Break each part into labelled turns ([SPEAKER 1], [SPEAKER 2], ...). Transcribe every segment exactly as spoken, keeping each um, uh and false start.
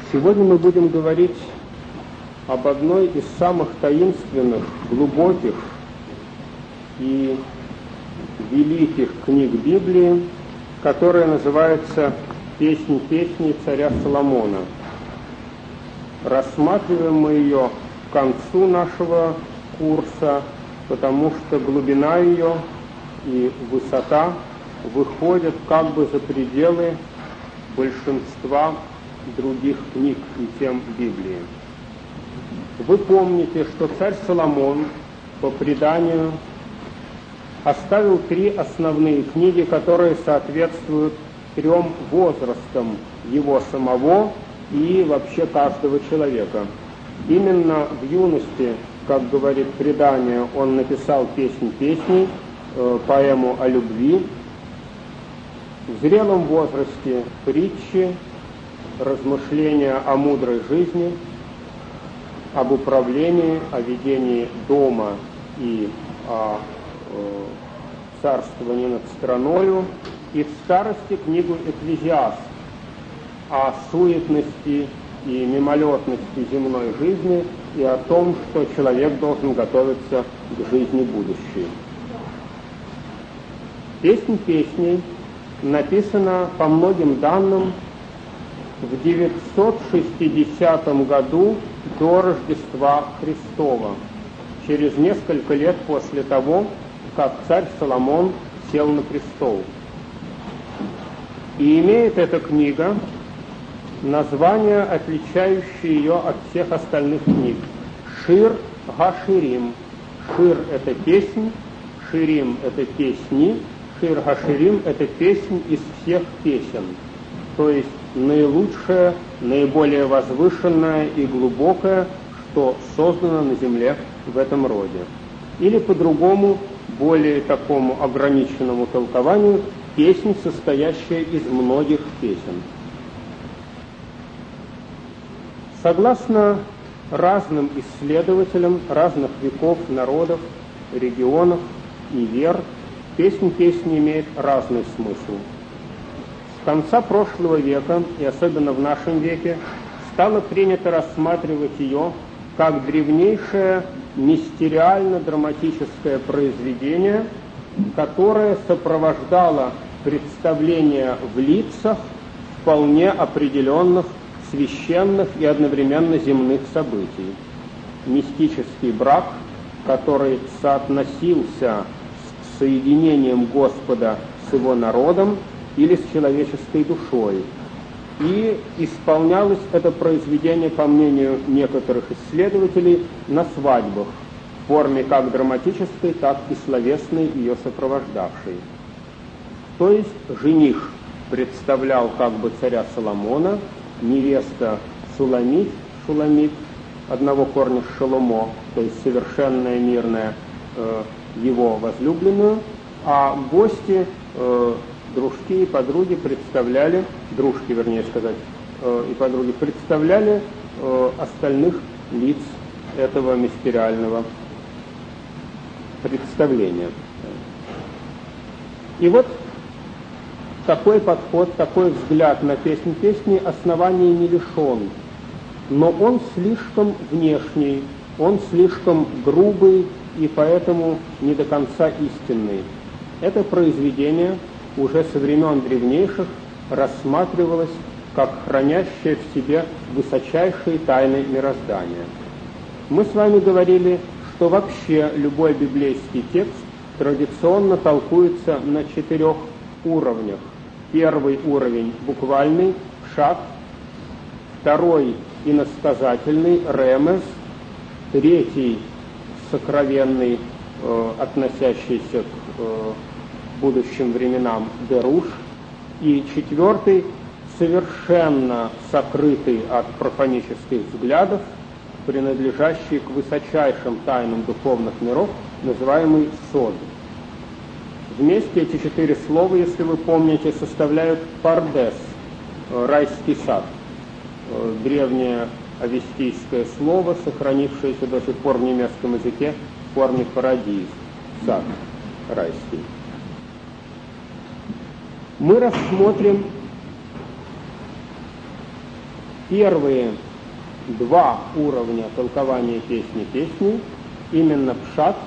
[SPEAKER 1] Сегодня мы будем говорить об одной из самых таинственных, глубоких и великих книг Библии, которая называется «Песнь песней царя Соломона». Рассматриваем мы ее к концу нашего курса, потому что глубина ее и высота выходят как бы за пределы большинства других книг и тем Библии. Вы помните, что царь Соломон по преданию оставил три основные книги, которые соответствуют трем возрастам его самого и вообще каждого человека. Именно в юности, как говорит предание, он написал «Песнь песней», э, поэму о любви. В зрелом возрасте притчи, размышления о мудрой жизни, об управлении, о ведении дома и о э, царствовании над страною, и в старости книгу «Экклезиаст» о суетности и мимолетности земной жизни и о том, что человек должен готовиться к жизни будущей. «Песнь песней» написана по многим данным в девятьсот шестидесятом году до Рождества Христова, через несколько лет после того, как царь Соломон сел на престол. И имеет эта книга название, отличающее ее от всех остальных книг. Шир Гаширим. Шир — это песнь, Ширим — это песни, Шир Гаширим — это песнь из всех песен, то есть наилучшая, наиболее возвышенная и глубокая, что создано на земле в этом роде. Или по-другому, более такому ограниченному толкованию, песнь, состоящая из многих песен. Согласно разным исследователям разных веков, народов, регионов и вер, песнь песни имеет разный смысл. С конца прошлого века, и особенно в нашем веке, стало принято рассматривать ее как древнейшее мистериально-драматическое произведение, которое сопровождало представление в лицах вполне определенных священных и одновременно земных событий. Мистический брак, который соотносился с соединением Господа с его народом или с человеческой душой. И исполнялось это произведение, по мнению некоторых исследователей, на свадьбах, в форме как драматической, так и словесной, ее сопровождавшей. То есть жених представлял как бы царя Соломона, невеста Суламит, Шуламит, одного корня Шоломо, то есть совершенная, мирная, э, его возлюбленную, а гости, э, дружки и подруги представляли, дружки, вернее сказать, э, и подруги представляли э, остальных лиц этого мистериального представления. И вот такой подход, такой взгляд на «Песнь песни» оснований не лишен, но он слишком внешний, он слишком грубый и поэтому не до конца истинный. Это произведение уже со времен древнейших рассматривалось как хранящее в себе высочайшие тайны мироздания. Мы с вами говорили, что вообще любой библейский текст традиционно толкуется на четырех уровнях. Первый уровень – буквальный, пшат, второй – иносказательный, ремес, третий – сокровенный, э, относящийся к э, будущим временам, деруш, и четвертый – совершенно сокрытый от профанических взглядов, принадлежащий к высочайшим тайнам духовных миров, называемый сод. Вместе эти четыре слова, если вы помните, составляют пардес, райский сад, древнее авестийское слово, сохранившееся до сих пор в немецком языке в форме парадиз, сад райский. Мы рассмотрим первые два уровня толкования песни песни, именно пшат,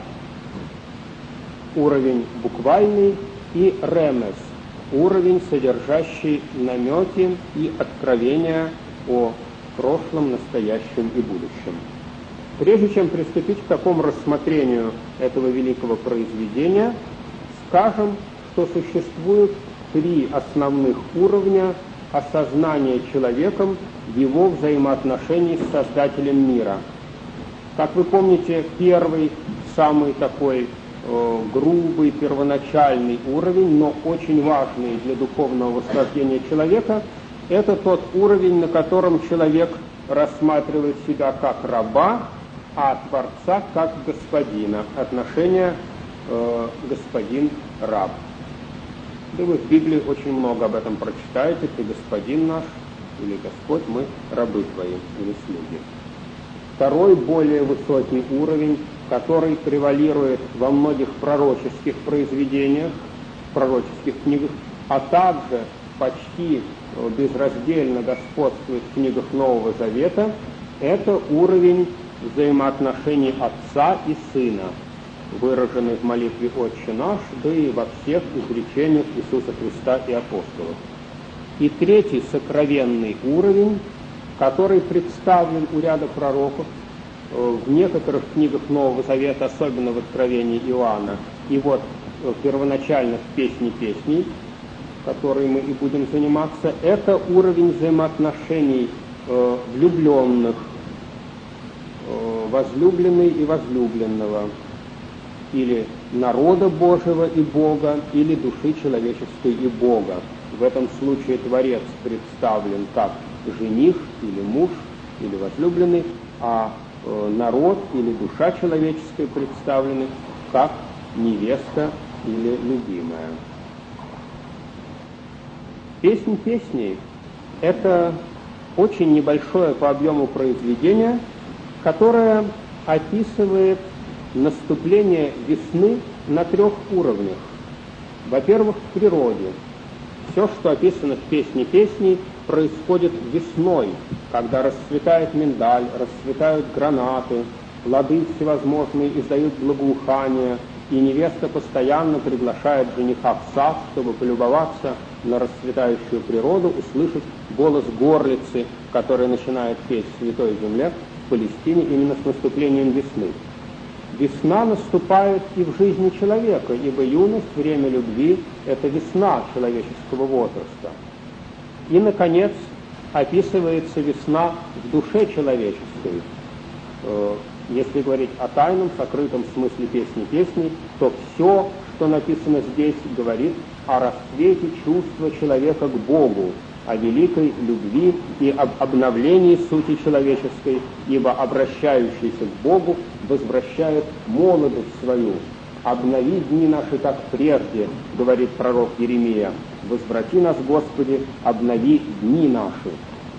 [SPEAKER 1] уровень буквальный, и ремес, уровень, содержащий намеки и откровения о прошлом, настоящем и будущем. Прежде чем приступить к такому рассмотрению этого великого произведения, скажем, что существует три основных уровня осознания человеком его взаимоотношений с Создателем мира. Как вы помните, первый, самый такой э, грубый, первоначальный уровень, но очень важный для духовного восхождения человека, это тот уровень, на котором человек рассматривает себя как раба, а Творца как господина. Отношения э, господин-раб. Да вы в Библии очень много об этом прочитаете. Ты господин наш, или Господь, мы рабы твои, или слуги. Второй, более высокий уровень, который превалирует во многих пророческих произведениях, пророческих книгах, а также почти безраздельно господствует в книгах Нового Завета, это уровень взаимоотношений Отца и Сына, выраженный в молитве «Отче наш», да и во всех изречениях Иисуса Христа и апостолов. И третий сокровенный уровень, который представлен у ряда пророков в некоторых книгах Нового Завета, особенно в Откровении Иоанна, и вот первоначально в «Песне песней», которой мы и будем заниматься, это уровень взаимоотношений э, влюбленных, э, возлюбленный и возлюбленного, или народа Божьего и Бога, или души человеческой и Бога. В этом случае Творец представлен как жених или муж, или возлюбленный, а э, народ или душа человеческая представлены как невеста или любимая. «Песнь песней» — это очень небольшое по объему произведение, которое описывает наступление весны на трех уровнях. Во-первых, в природе. Все, что описано в «Песне песней», происходит весной, когда расцветает миндаль, расцветают гранаты, плоды всевозможные издают благоухание, и невеста постоянно приглашает жениха в сад, чтобы полюбоваться на расцветающую природу, услышать голос горлицы, которая начинает петь в Святой Земле, в Палестине, именно с наступлением весны. Весна наступает и в жизни человека, ибо юность, время любви – это весна человеческого возраста. И, наконец, описывается весна в душе человеческой. Если говорить о тайном, сокрытом смысле песни песней, то все, что написано здесь, говорит о расцвете чувства человека к Богу, о великой любви и об обновлении сути человеческой, ибо обращающийся к Богу возвращает молодость свою. «Обнови дни наши, как прежде», — говорит пророк Иеремия, «возврати нас, Господи, обнови дни наши».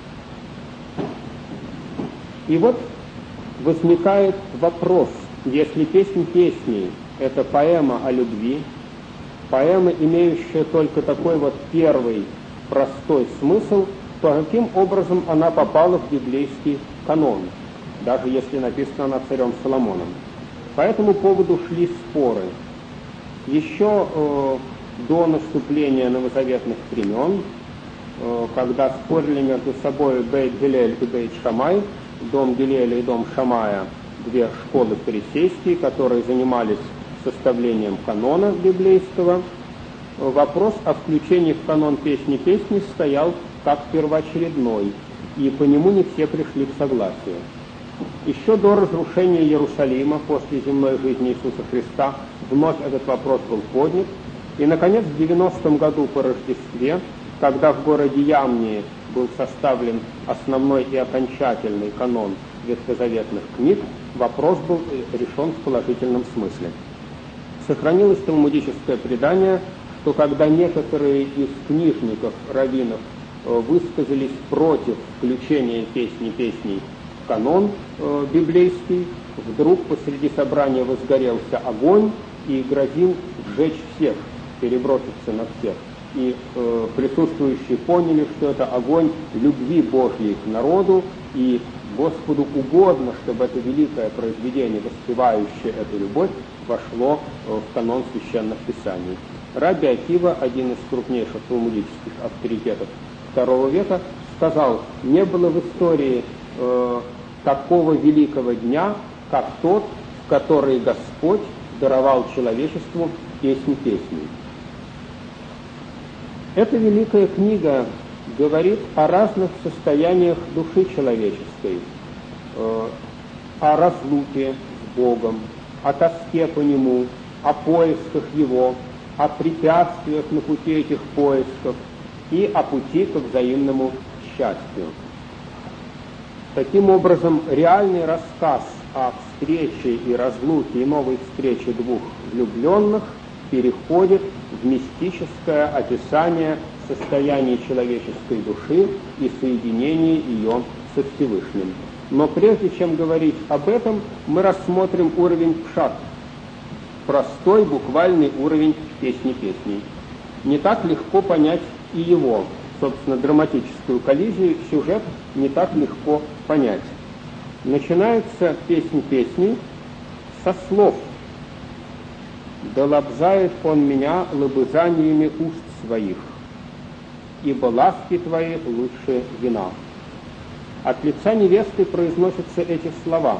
[SPEAKER 1] И вот возникает вопрос, если «Песнь песней» — это поэма о любви, поэма, имеющая только такой вот первый простой смысл, то каким образом она попала в библейский канон, даже если написана она царем Соломоном. По этому поводу шли споры. Еще э, до наступления новозаветных времен, э, когда спорили между собой Бейт Гилель и Бейт Шамай, дом Гилеля и дом Шамая, две школы фарисейские, которые занимались составлением канона библейского, вопрос о включении в канон «Песни песни» стоял как первоочередной, и по нему не все пришли к согласию. Еще до разрушения Иерусалима, после земной жизни Иисуса Христа, вновь этот вопрос был поднят, и, наконец, в девяностом году по Рождестве, когда в городе Ямнии был составлен основной и окончательный канон ветхозаветных книг, вопрос был решен в положительном смысле. Сохранилось талмудическое предание, что когда некоторые из книжников, раввинов, высказались против включения «Песни песней» в канон э, библейский, вдруг посреди собрания возгорелся огонь и грозил сжечь всех, переброситься на всех. и э, присутствующие поняли, что это огонь любви Божьей к народу, и Господу угодно, чтобы это великое произведение, воспевающее эту любовь, вошло э, в канон Священных Писаний. Раби Акива, один из крупнейших талмудических авторитетов второго века, сказал: не было в истории э, такого великого дня, как тот, в который Господь даровал человечеству песнь песней. Эта великая книга говорит о разных состояниях души человеческой, э, о разлуке с Богом, о тоске по Нему, о поисках Его, о препятствиях на пути этих поисков и о пути к взаимному счастью. Таким образом, реальный рассказ о встрече и разлуке и новой встрече двух влюбленных переходит в мистическое описание состояния человеческой души и соединения ее со Всевышним. Но прежде чем говорить об этом, мы рассмотрим уровень пшат, простой буквальный уровень песни песней. Не так легко понять и его, собственно, драматическую коллизию, сюжет не так легко понять. Начинается песнь песней со слов: «Да лобзает он меня лобызаниями уст своих, ибо ласки твои лучше вина». От лица невесты произносятся эти слова.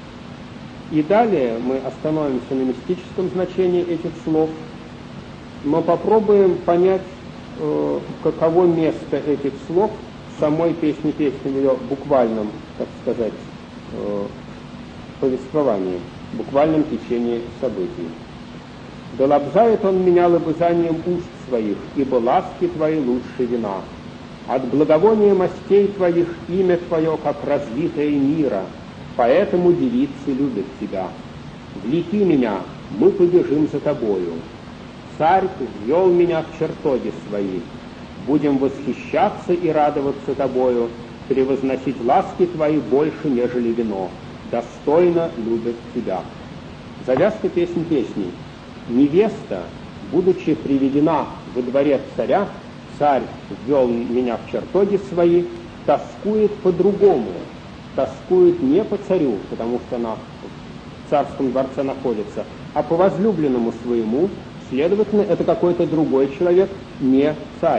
[SPEAKER 1] И далее мы остановимся на мистическом значении этих слов, но попробуем понять, э, каково место этих слов в самой песне песни, в ее буквальном, так сказать, э, повествовании, буквальном течении событий. «Да лобзает он меня лобызанием уст своих, ибо ласки твои лучше вина. От благовония мастей твоих имя твое, как развитое мира, поэтому девицы любят тебя. Влеки меня, мы побежим за тобою. Царь ввел меня в чертоги свои. Будем восхищаться и радоваться тобою, превозносить ласки твои больше, нежели вино. Достойно любят тебя». Завязка песни песней. Невеста, будучи приведена во дворец царя, царь ввел меня в чертоги свои, тоскует по-другому, тоскует не по царю, потому что она в царском дворце находится, а по возлюбленному своему, следовательно, это какой-то другой человек, не царь.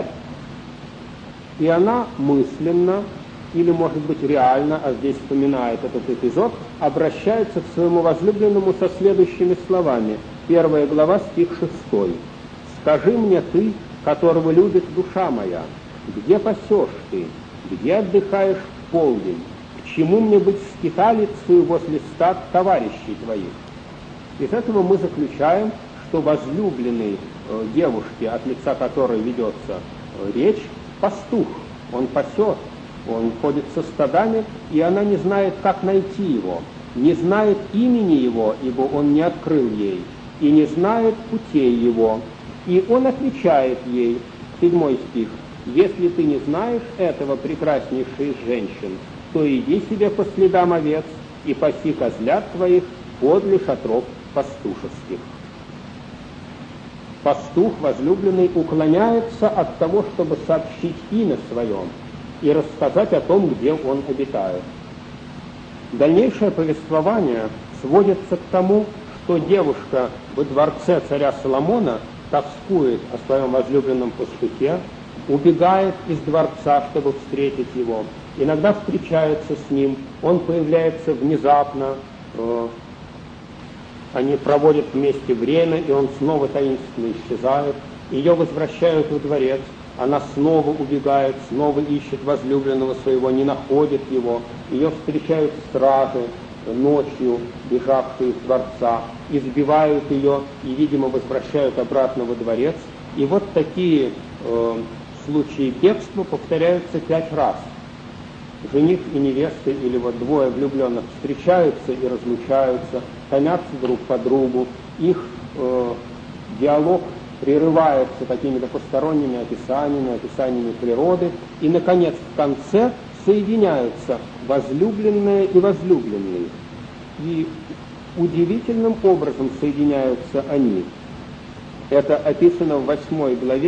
[SPEAKER 1] И она мысленно, или, может быть, реально, а здесь вспоминает этот эпизод, обращается к своему возлюбленному со следующими словами. Первая глава, стих шестой. «Скажи мне ты, которого любит душа моя, где пасешь ты, где отдыхаешь в полдень, к чему мне быть скиталицею возле стад товарищей твоих?» Из этого мы заключаем, что возлюбленный э, девушки, от лица которой ведется э, речь, пастух, он пасет, он ходит со стадами, и она не знает, как найти его, не знает имени его, ибо он не открыл ей, и не знает путей его. И он отвечает ей, седьмой стих: «Если ты не знаешь этого, прекраснейшей из женщин, то иди себе по следам овец и паси козлят твоих подле шатров пастушеских». Пастух, возлюбленный, уклоняется от того, чтобы сообщить имя свое и рассказать о том, где он обитает. Дальнейшее повествование сводится к тому, что девушка во дворце царя Соломона тоскует о своем возлюбленном пастухе, убегает из дворца, чтобы встретить его, иногда встречается с ним, он появляется внезапно, э, они проводят вместе время, и он снова таинственно исчезает, ее возвращают во дворец, она снова убегает, снова ищет возлюбленного своего, не находит его, ее встречают стражи, ночью бежавшие из дворца, избивают ее и, видимо, возвращают обратно во дворец. И вот такие э, случаи бегства повторяются пять раз. Жених и невеста, или вот двое влюбленных, встречаются и разлучаются, томятся друг по другу, их э, диалог прерывается какими-то посторонними описаниями, описаниями природы, и, наконец, в конце соединяются возлюбленные и возлюбленные. И удивительным образом соединяются они. Это описано в восьмой главе,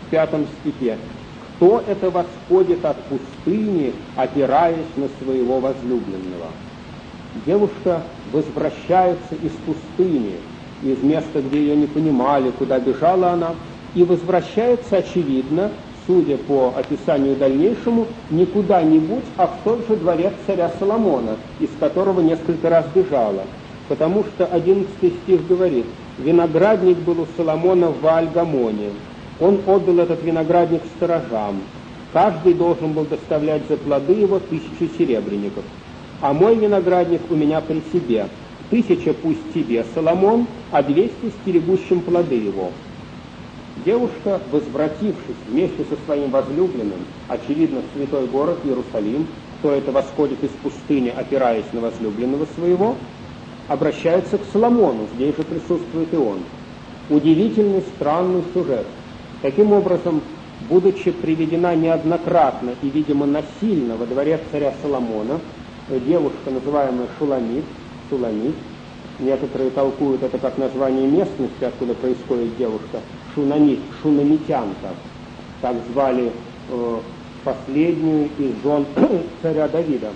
[SPEAKER 1] в пятом стихе. «Кто это восходит от пустыни, опираясь на своего возлюбленного?» Девушка возвращается из пустыни, из места, где ее не понимали, куда бежала она, и возвращается, очевидно, судя по описанию дальнейшему, не куда-нибудь, а в тот же дворец царя Соломона, из которого несколько раз бежала. Потому что одиннадцатый стих говорит: «Виноградник был у Соломона в Вааль-Гамоне. Он отдал этот виноградник сторожам. Каждый должен был доставлять за плоды его тысячу серебряников. А мой виноградник у меня при себе. Тысяча пусть тебе, Соломон, а двести стерегущим плоды его». Девушка, возвратившись вместе со своим возлюбленным, очевидно, в святой город Иерусалим, кто это восходит из пустыни, опираясь на возлюбленного своего, обращается к Соломону, здесь же присутствует и он. Удивительный, странный сюжет. Таким образом, будучи приведена неоднократно и, видимо, насильно во дворец царя Соломона, девушка, называемая Шуламит, Шуламит, некоторые толкуют это как название местности, откуда происходит девушка, Шунамит, Шунамитянка. Так звали э, последнюю из жен царя Давида,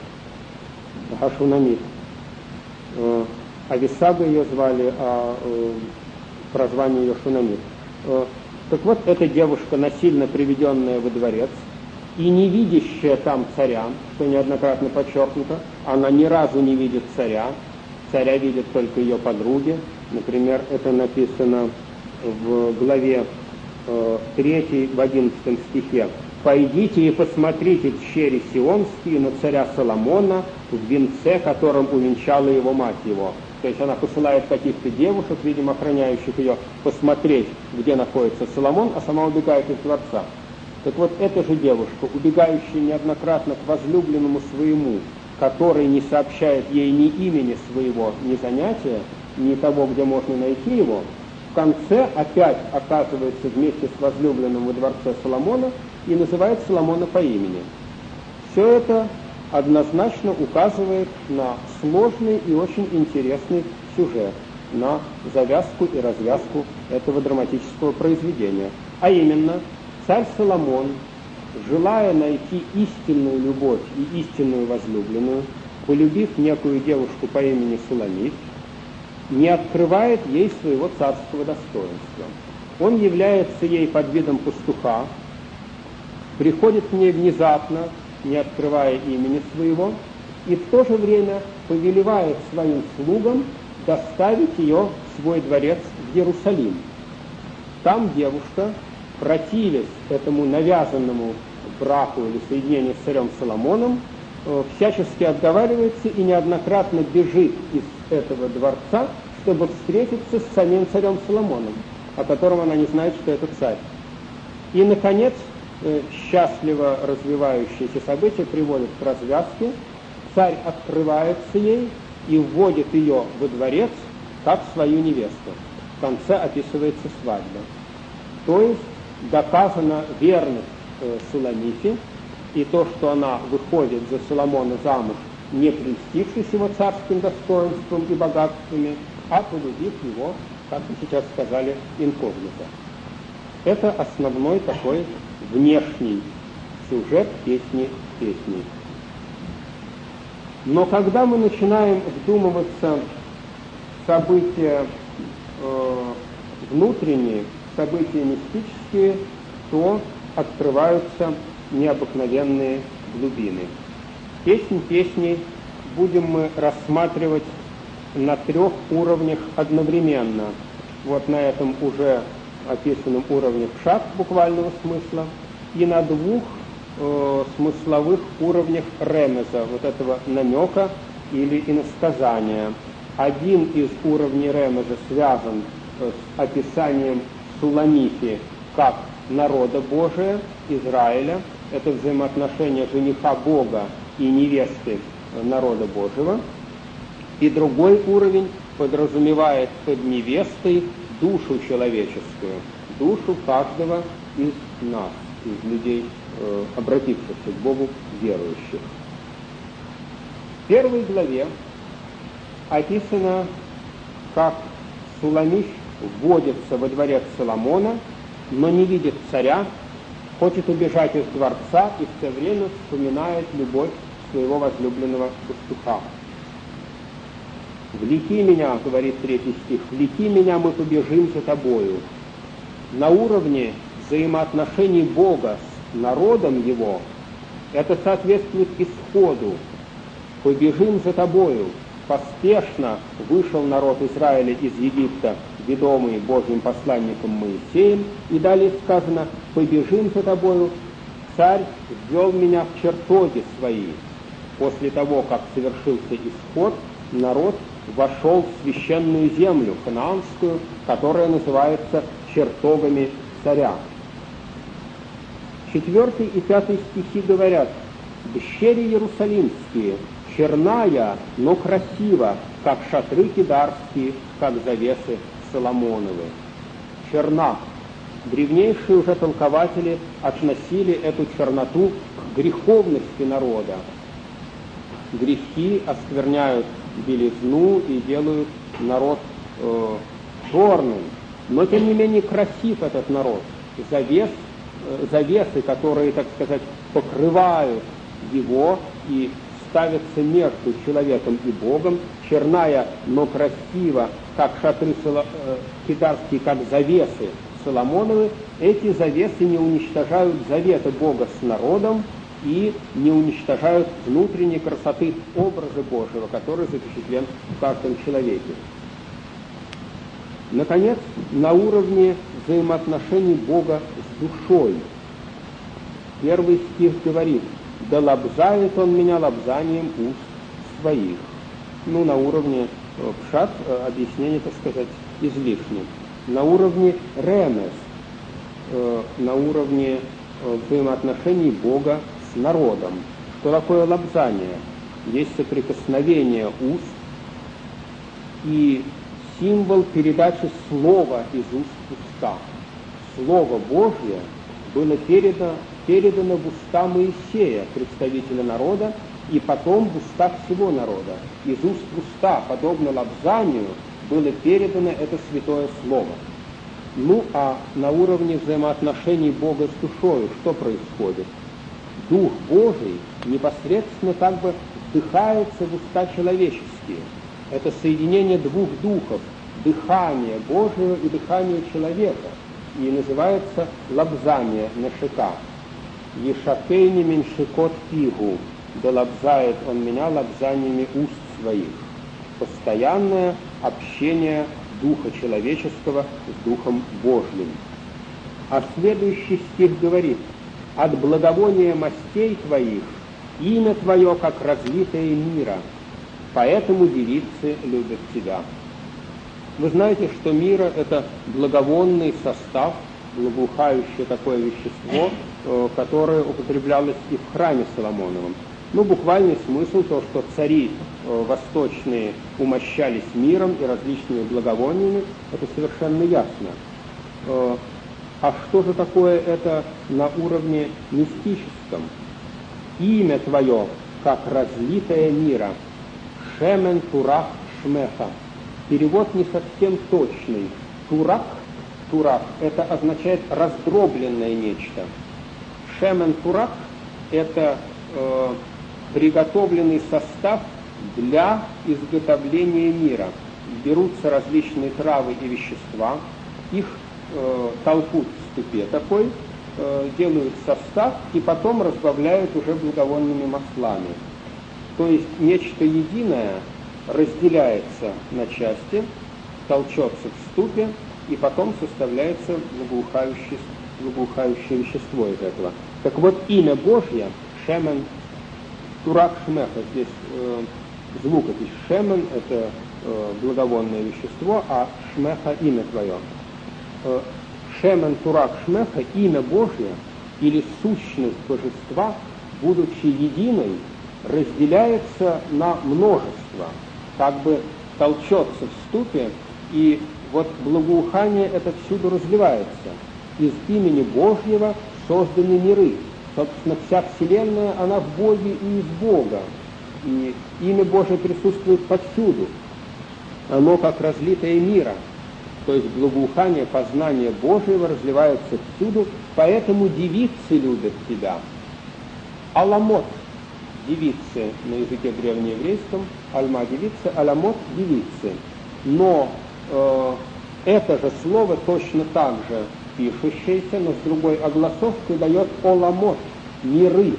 [SPEAKER 1] а Шунамит. Э, Ависага ее звали, а э, прозвание ее Шунамит. Э, так вот, эта девушка, насильно приведенная во дворец, и не видящая там царя, что неоднократно подчеркнуто, она ни разу не видит царя, царя видят только ее подруги. Например, это написано в главе э, третьей, в одиннадцатом стихе. «Пойдите и посмотрите щери сионские на царя Соломона в венце, которым увенчала его мать его». То есть она посылает каких-то девушек, видимо, охраняющих ее, посмотреть, где находится Соломон, а сама убегает из дворца. Так вот, эта же девушка, убегающая неоднократно к возлюбленному своему, который не сообщает ей ни имени своего, ни занятия, ни того, где можно найти его, в конце опять оказывается вместе с возлюбленным во дворце Соломона и называет Соломона по имени. Все это однозначно указывает на сложный и очень интересный сюжет, на завязку и развязку этого драматического произведения. А именно, царь Соломон, желая найти истинную любовь и истинную возлюбленную, полюбив некую девушку по имени Суламит, не открывает ей своего царского достоинства. Он является ей под видом пастуха, приходит к ней внезапно, не открывая имени своего, и в то же время повелевает своим слугам доставить ее в свой дворец в Иерусалим. Там девушка, противясь этому навязанному браку или соединению с царем Соломоном, всячески отговаривается и неоднократно бежит из этого дворца, чтобы встретиться с самим царем Соломоном, о котором она не знает, что это царь. И, наконец, счастливо развивающиеся события приводят к развязке. Царь открывается ей и вводит ее во дворец как свою невесту. В конце описывается свадьба. То есть доказана верность э, Суламите, и то, что она выходит за Соломона замуж, не прельстившись его царским достоинством и богатствами, а полюбив его, как мы сейчас сказали, инкогнито. Это основной такой внешний сюжет песни песни. Но когда мы начинаем вдумываться в события э, внутренние, события мистические, то открываются необыкновенные глубины. Песнь песней будем мы рассматривать на трех уровнях одновременно. Вот на этом уже описанном уровне пшат буквального смысла и на двух э, смысловых уровнях ремеза, вот этого намека или иносказания. Один из уровней ремеза связан э, с описанием Суламифи как народа Божия, Израиля, это взаимоотношение жениха Бога и невесты народа Божьего. И другой уровень подразумевает под невестой душу человеческую, душу каждого из нас, из людей, э, обратившихся к Богу, верующих. В первой главе описано, как Суламифь вводится во дворец Соломона, но не видит царя хочет убежать из дворца и все время вспоминает любовь своего возлюбленного пастуха. «Влеки меня», — говорит третий стих, «влеки меня, мы побежим за тобою». На уровне взаимоотношений Бога с народом его это соответствует исходу. «Побежим за тобою». Поспешно вышел народ Израиля из Египта, ведомый Божьим посланником Моисеем, и далее сказано: «Побежим за тобою, царь ввел меня в чертоги свои». После того, как совершился исход, народ вошел в священную землю ханаанскую, которая называется чертогами царя. Четвертый и пятый стихи говорят: «Дщери Иерусалимские, черная, но красива, как шатры кидарские, как завесы Соломоновы». Черна. Древнейшие уже толкователи относили эту черноту к греховности народа. Грехи оскверняют белизну и делают народ э, черным. Но, тем не менее, красив этот народ. Завес, э, завесы, которые, так сказать, покрывают его и ставятся между человеком и Богом, черная, но красива, как шатры соло, э, кидарские, как завесы Соломоновы. Эти завесы не уничтожают завета Бога с народом и не уничтожают внутренней красоты образа Божьего, который запечатлен в каждом человеке. Наконец, на уровне взаимоотношений Бога с душой. Первый стих говорит: «Да лобзает он меня лобзанием уст своих». Ну, на уровне э, пшат, э, объяснение, так сказать, излишне. На уровне ремес, э, на уровне э, взаимоотношений Бога с народом. Что такое лобзание? Есть соприкосновение уст и символ передачи слова из уст в уста. Слово Божье было передано, передано в уста Моисея, представителя народа, и потом в уста всего народа. Из уст в уста, подобно лобзанию, было передано это святое слово. Ну а на уровне взаимоотношений Бога с душою что происходит? Дух Божий непосредственно как бы вдыхается в уста человеческие. Это соединение двух духов, дыхание Божьего и дыхание человека, и называется лобзание нешика. «Ешакейни меншикот пигу», да лобзает он меня лобзаниями уст своих. Постоянное общение духа человеческого с духом Божьим. А следующий стих говорит: «От благовония мастей твоих имя твое, как разлитое мира, поэтому девицы любят тебя». Вы знаете, что мира — это благовонный состав, благоухающее такое вещество, которое употреблялось и в храме Соломоновом. Ну, буквальный смысл то, что цари восточные умощались миром и различными благовониями, это совершенно ясно. А что же такое это на уровне мистическом? Имя твое, как разлитое мира, шемен турах шмеха. Перевод не совсем точный. Турах, турах, это означает раздробленное нечто. Шемен турах — это э, приготовленный состав для изготовления мира. Берутся различные травы и вещества, их э, толкут в ступе такой, э, делают состав и потом разбавляют уже благовонными маслами. То есть нечто единое разделяется на части, толчется в ступе, и потом составляется благоухающее, благоухающее вещество из этого. Так вот, имя Божье, шемен, турак шмеха, здесь э, звукопись шемен, это э, благовонное вещество, а шмеха — имя твое. Э, шемен, турак шмеха, имя Божье или сущность божества, будучи единой, разделяется на множество, как бы толчется в ступе, и вот благоухание это всюду разливается. Из имени Божьего созданы миры. Собственно, вся Вселенная, она в Боге и из Бога. И имя Божие присутствует повсюду. Оно как разлитое мира. То есть благоухание, познание Божьего разливается всюду, Поэтому девицы любят тебя. Аламот – девицы на языке древнееврейском, альма – девицы, аламот – девицы. Но э, это же слово точно так же пишущееся, но с другой огласовкой дает оламот – миры.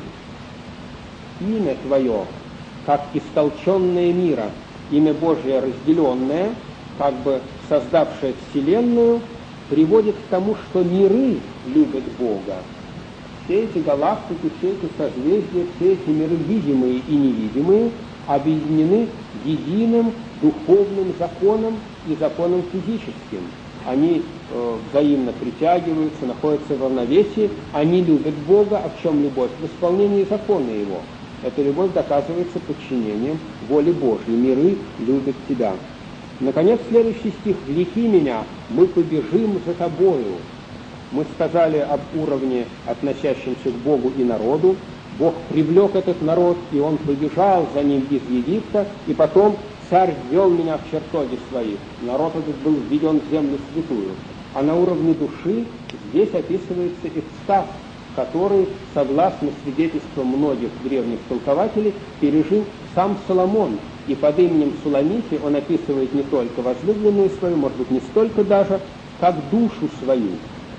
[SPEAKER 1] Имя твое, как истолченное мира, имя Божие разделенное, как бы создавшее Вселенную, приводит к тому, что миры любят Бога. Все эти галактики, все эти созвездия, все эти миры, видимые и невидимые, объединены единым духовным законом и законом физическим. Они э, взаимно притягиваются, находятся в равновесии, они любят Бога. А в чем любовь? В исполнении закона Его. Эта любовь доказывается подчинением воле Божьей. Миры любят тебя. Наконец, следующий стих. «Влеки меня, мы побежим за тобою». Мы сказали об уровне, относящемся к Богу и народу. Бог привлек этот народ, и он побежал за ним из Египта, и потом царь ввел меня в чертоги своих. Народ этот был введен в землю святую. А на уровне души здесь описывается экстаз, который, согласно свидетельствам многих древних толкователей, пережил сам Соломон. И под именем Суламити он описывает не только возлюбленную свою, может быть, не столько даже, как душу свою.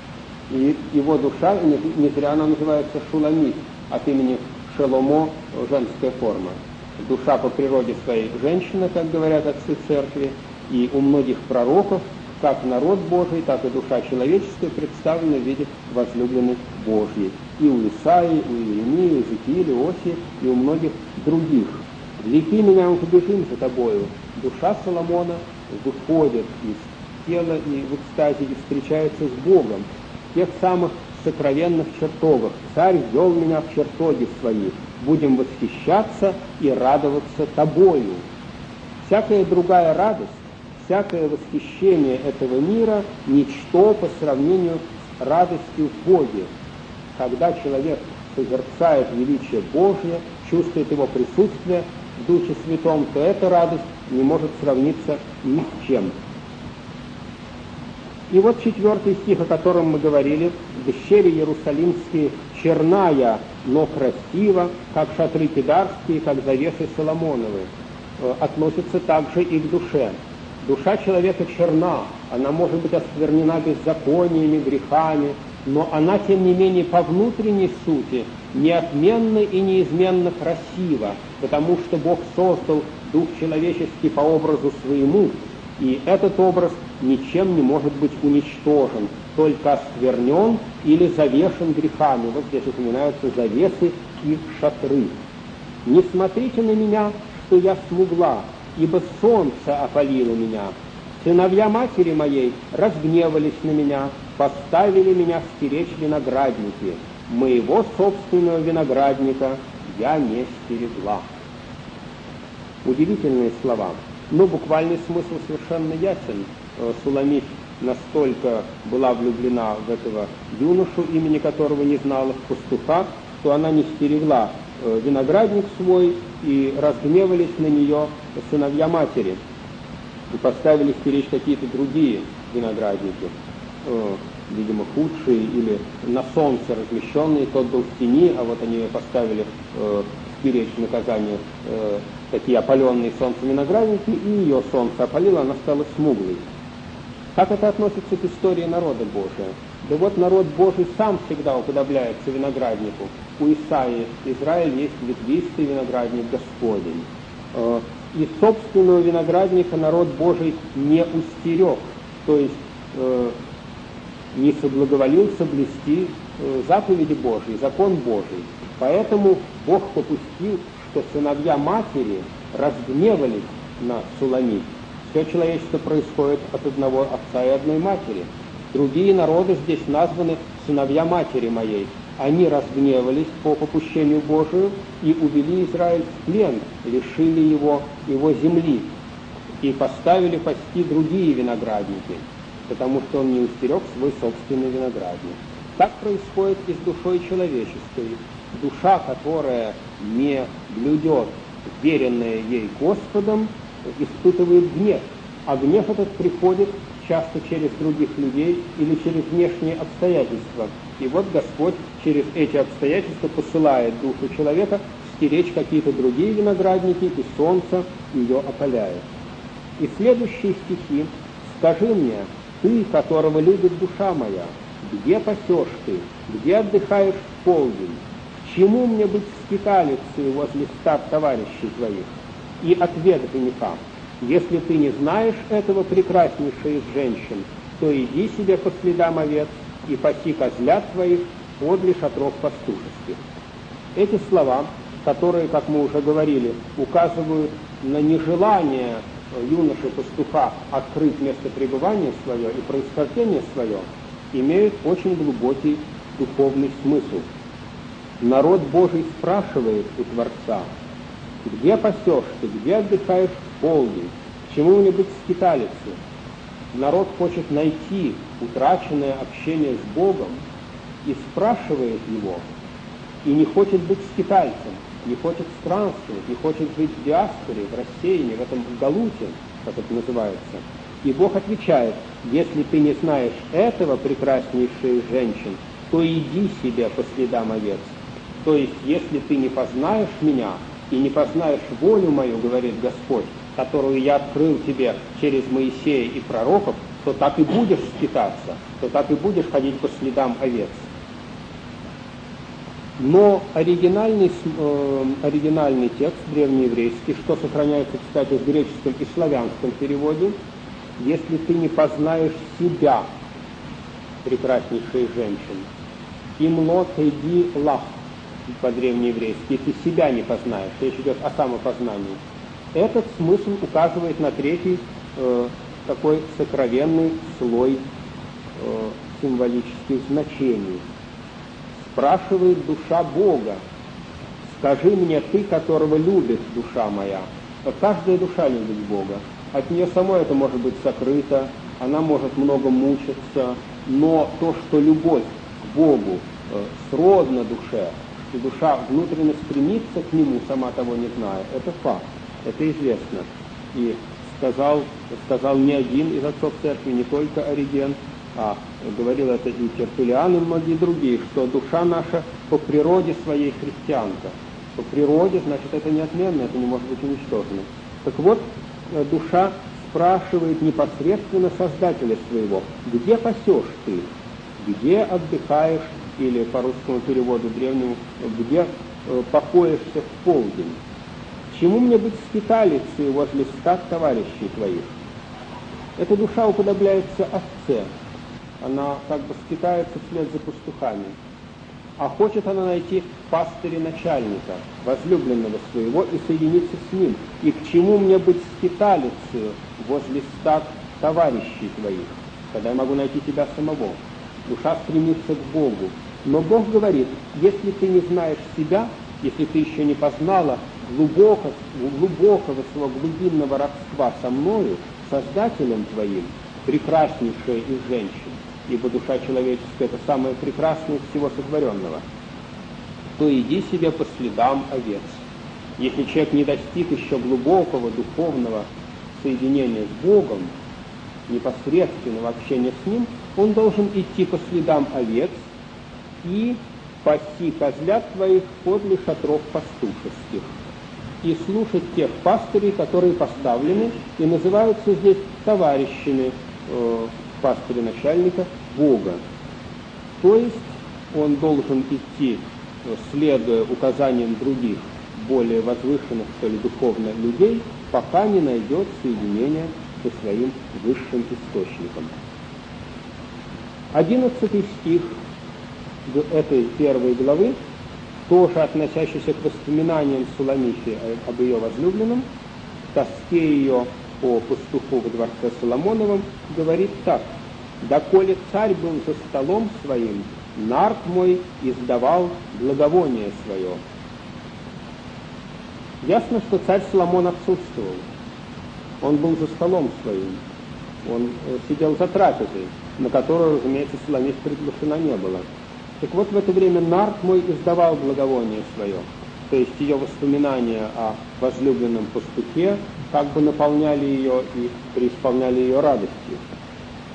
[SPEAKER 1] И его душа, не зря она называется Шуламит, от имени Шеломо, женская форма. Душа по природе своей женщина, как говорят отцы церкви, и у многих пророков, как народ Божий, так и душа человеческая представлена в виде возлюбленной Божьей. И у Исаии, у Иеремии, у Иезекииля, Иосии, и у многих других. «Влеки меня, мы побежим за тобою». Душа Соломона выходит из тела и в экстазе и встречается с Богом в тех самых сокровенных чертогах. «Царь ввел меня в чертоги свои, будем восхищаться и радоваться тобою». Всякая другая радость, всякое восхищение этого мира – ничто по сравнению с радостью в Боге. Когда человек созерцает величие Божье, чувствует его присутствие в Духе Святом, то эта радость не может сравниться ни с чем. И вот четвертый стих, о котором мы говорили. «Дщери Иерусалимские черная, но красива, как шатры Кедарские, как завесы Соломоновы», относится также и к душе. Душа человека черна, она может быть осквернена беззакониями, грехами, но она, тем не менее, по внутренней сути неотменно и неизменно красива, потому что Бог создал дух человеческий по образу своему, и этот образ ничем не может быть уничтожен, только осквернен или завешен грехами. Вот здесь упоминаются завесы и шатры. «Не смотрите на меня, что я смугла, ибо солнце опалило меня. Сыновья матери моей разгневались на меня, поставили меня стеречь виноградники. Моего собственного виноградника я не стерегла». Удивительные слова, но буквальный смысл совершенно ясен. Суламит настолько была влюблена в этого юношу, имени которого не знала, в пастуха, что она не стерегла виноградник свой, и разгневались на нее сыновья матери и поставили стеречь какие-то другие виноградники, э, видимо, худшие или на солнце размещенные. Тот был в тени, а вот они ее поставили э, стеречь в наказание э, такие опаленные солнцем виноградники, и ее солнце опалило, она стала смуглой. Как это относится к истории народа Божия? Да вот народ Божий сам всегда уподобляется винограднику. У Исаии: «Израиль есть ветвистый виноградник Господень». И собственного виноградника народ Божий не устерег, то есть э, не соблаговолил соблюсти э, заповеди Божьи, закон Божий. Поэтому Бог попустил, что сыновья матери разгневались на Суламит. Все человечество происходит от одного отца и одной матери. Другие народы здесь названы сыновья матери моей. Они разгневались по попущению Божию и увели Израиль в плен, лишили его его земли и поставили пасти другие виноградники, потому что он не устерег свой собственный виноградник. Так происходит и с душой человеческой. Душа, которая не блюдет веренное ей Господом, испытывает гнев, а гнев этот приходит часто через других людей или через внешние обстоятельства. И вот Господь через эти обстоятельства посылает душу человека стеречь какие-то другие виноградники, и солнце ее опаляет. И следующие стихи: «Скажи мне, ты, которого любит душа моя, где пасешь ты, где отдыхаешь в полдень? К чему мне быть скиталицей возле стад товарищей твоих?» И ответ жениха: «Если ты не знаешь этого прекраснейшей из женщин, то иди себе по следам овец и паси козлят твоих подле шатров пастушеских». Эти слова, которые, как мы уже говорили, указывают на нежелание юноши-пастуха открыть место пребывания свое и происхождение свое, имеют очень глубокий духовный смысл. Народ Божий спрашивает у Творца: «Где пасешь ты, где отдыхаешь в полдень? К чему мне быть скиталицей?» Народ хочет найти утраченное общение с Богом и спрашивает его, и не хочет быть скитальцем, не хочет странствовать, не хочет жить в диаспоре, в рассеянии, в этом галуте, как это называется. И Бог отвечает: «Если ты не знаешь этого, прекраснейшей из женщин, то иди себе по следам овец». То есть, если ты не познаешь меня и не познаешь волю мою, говорит Господь, которую я открыл тебе через Моисея и пророков, то так и будешь скитаться, то так и будешь ходить по следам овец. Но оригинальный, э, оригинальный текст, древнееврейский, что сохраняется, кстати, в греческом и славянском переводе: «Если ты не познаешь себя, прекраснейшей женщин, имло тейди лах», по-древнееврейски, если себя не познаешь, речь идет о самопознании. Этот смысл указывает на третий э, такой сокровенный слой э, символических значений. Спрашивает душа Бога: «Скажи мне, ты, которого любит душа моя». Каждая душа любит Бога. От нее самой это может быть сокрыто, она может много мучиться, но то, что любовь к Богу э, сродна душе, и душа внутренне стремится к Нему, сама того не зная, это факт, это известно. И сказал, сказал не один из отцов церкви, не только Ориген, а говорил это и Тертуллиан, и многие другие, что душа наша по природе своей христианка. По природе, значит, это неотменно, это не может быть уничтожено. Так вот, душа спрашивает непосредственно Создателя своего: «Где пасешь ты? Где отдыхаешь?» Или по русскому переводу древнему: «Где э, покоишься в полдень? К чему мне быть скиталицей возле стад товарищей твоих?» Эта душа уподобляется овце. Она как бы скитается вслед за пастухами. А хочет она найти пастыря начальника, возлюбленного своего, и соединиться с ним. «И к чему мне быть скиталицей возле стад товарищей твоих, когда я могу найти тебя самого?» Душа стремится к Богу. Но Бог говорит: если ты не знаешь себя, если ты еще не познала глубоко, глубокого своего глубинного родства со мною, Создателем твоим, прекраснейшая из женщин, ибо душа человеческая — это самое прекрасное из всего сотворенного, то иди себе по следам овец. Если человек не достиг еще глубокого духовного соединения с Богом, непосредственного общения с Ним, он должен идти по следам овец и пасти козлят твоих подле шатров пастушеских, и слушать тех пастырей, которые поставлены и называются здесь товарищами э, пастыря начальника Бога. То есть он должен идти, следуя указаниям других, более возвышенных, что ли, духовно людей, пока не найдет соединения со своим высшим источником. Одиннадцатый стих этой первой главы, тоже относящийся к воспоминаниям Суламифи об ее возлюбленном, тоске ее по пастуху во дворце Соломоновом, говорит так: «Доколе царь был за столом своим, нарт мой издавал благовоние свое». Ясно, что царь Соломон отсутствовал. Он был за столом своим, он сидел за трапезой, на которую, разумеется, Суламифь приглашена не было. Так вот, в это время нарт мой издавал благовоние свое, то есть ее воспоминания о возлюбленном пастухе как бы наполняли ее и преисполняли ее радостью.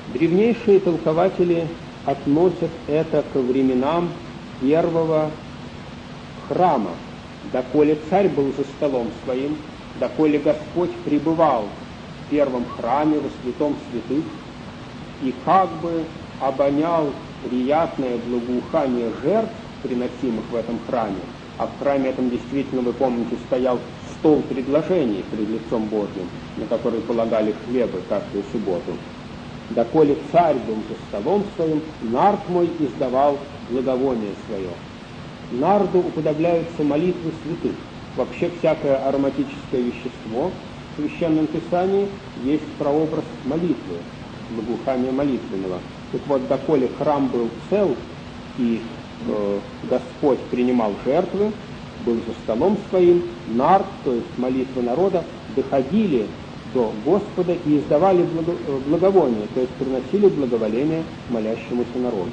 [SPEAKER 1] Древнейшие толкователи относят это ко временам первого храма, доколе царь был за столом своим, доколе Господь пребывал в первом храме, во святом святых, и как бы обонял приятное благоухание жертв, приносимых в этом храме. А в храме этом действительно, вы помните, стоял стол предложений пред лицом Божьим, на который полагали хлебы каждую субботу. Доколе царь был за столом своим, нард мой издавал благовоние свое. Нарду уподобляются молитвы святых. Вообще всякое ароматическое вещество в Священном Писании есть прообраз молитвы, благоухания молитвенного. Так вот, доколе храм был цел, и э, Господь принимал жертвы, был за столом своим, нард, то есть молитвы народа, доходили до Господа и издавали благо, благовоние, то есть приносили благоволение молящемуся народу.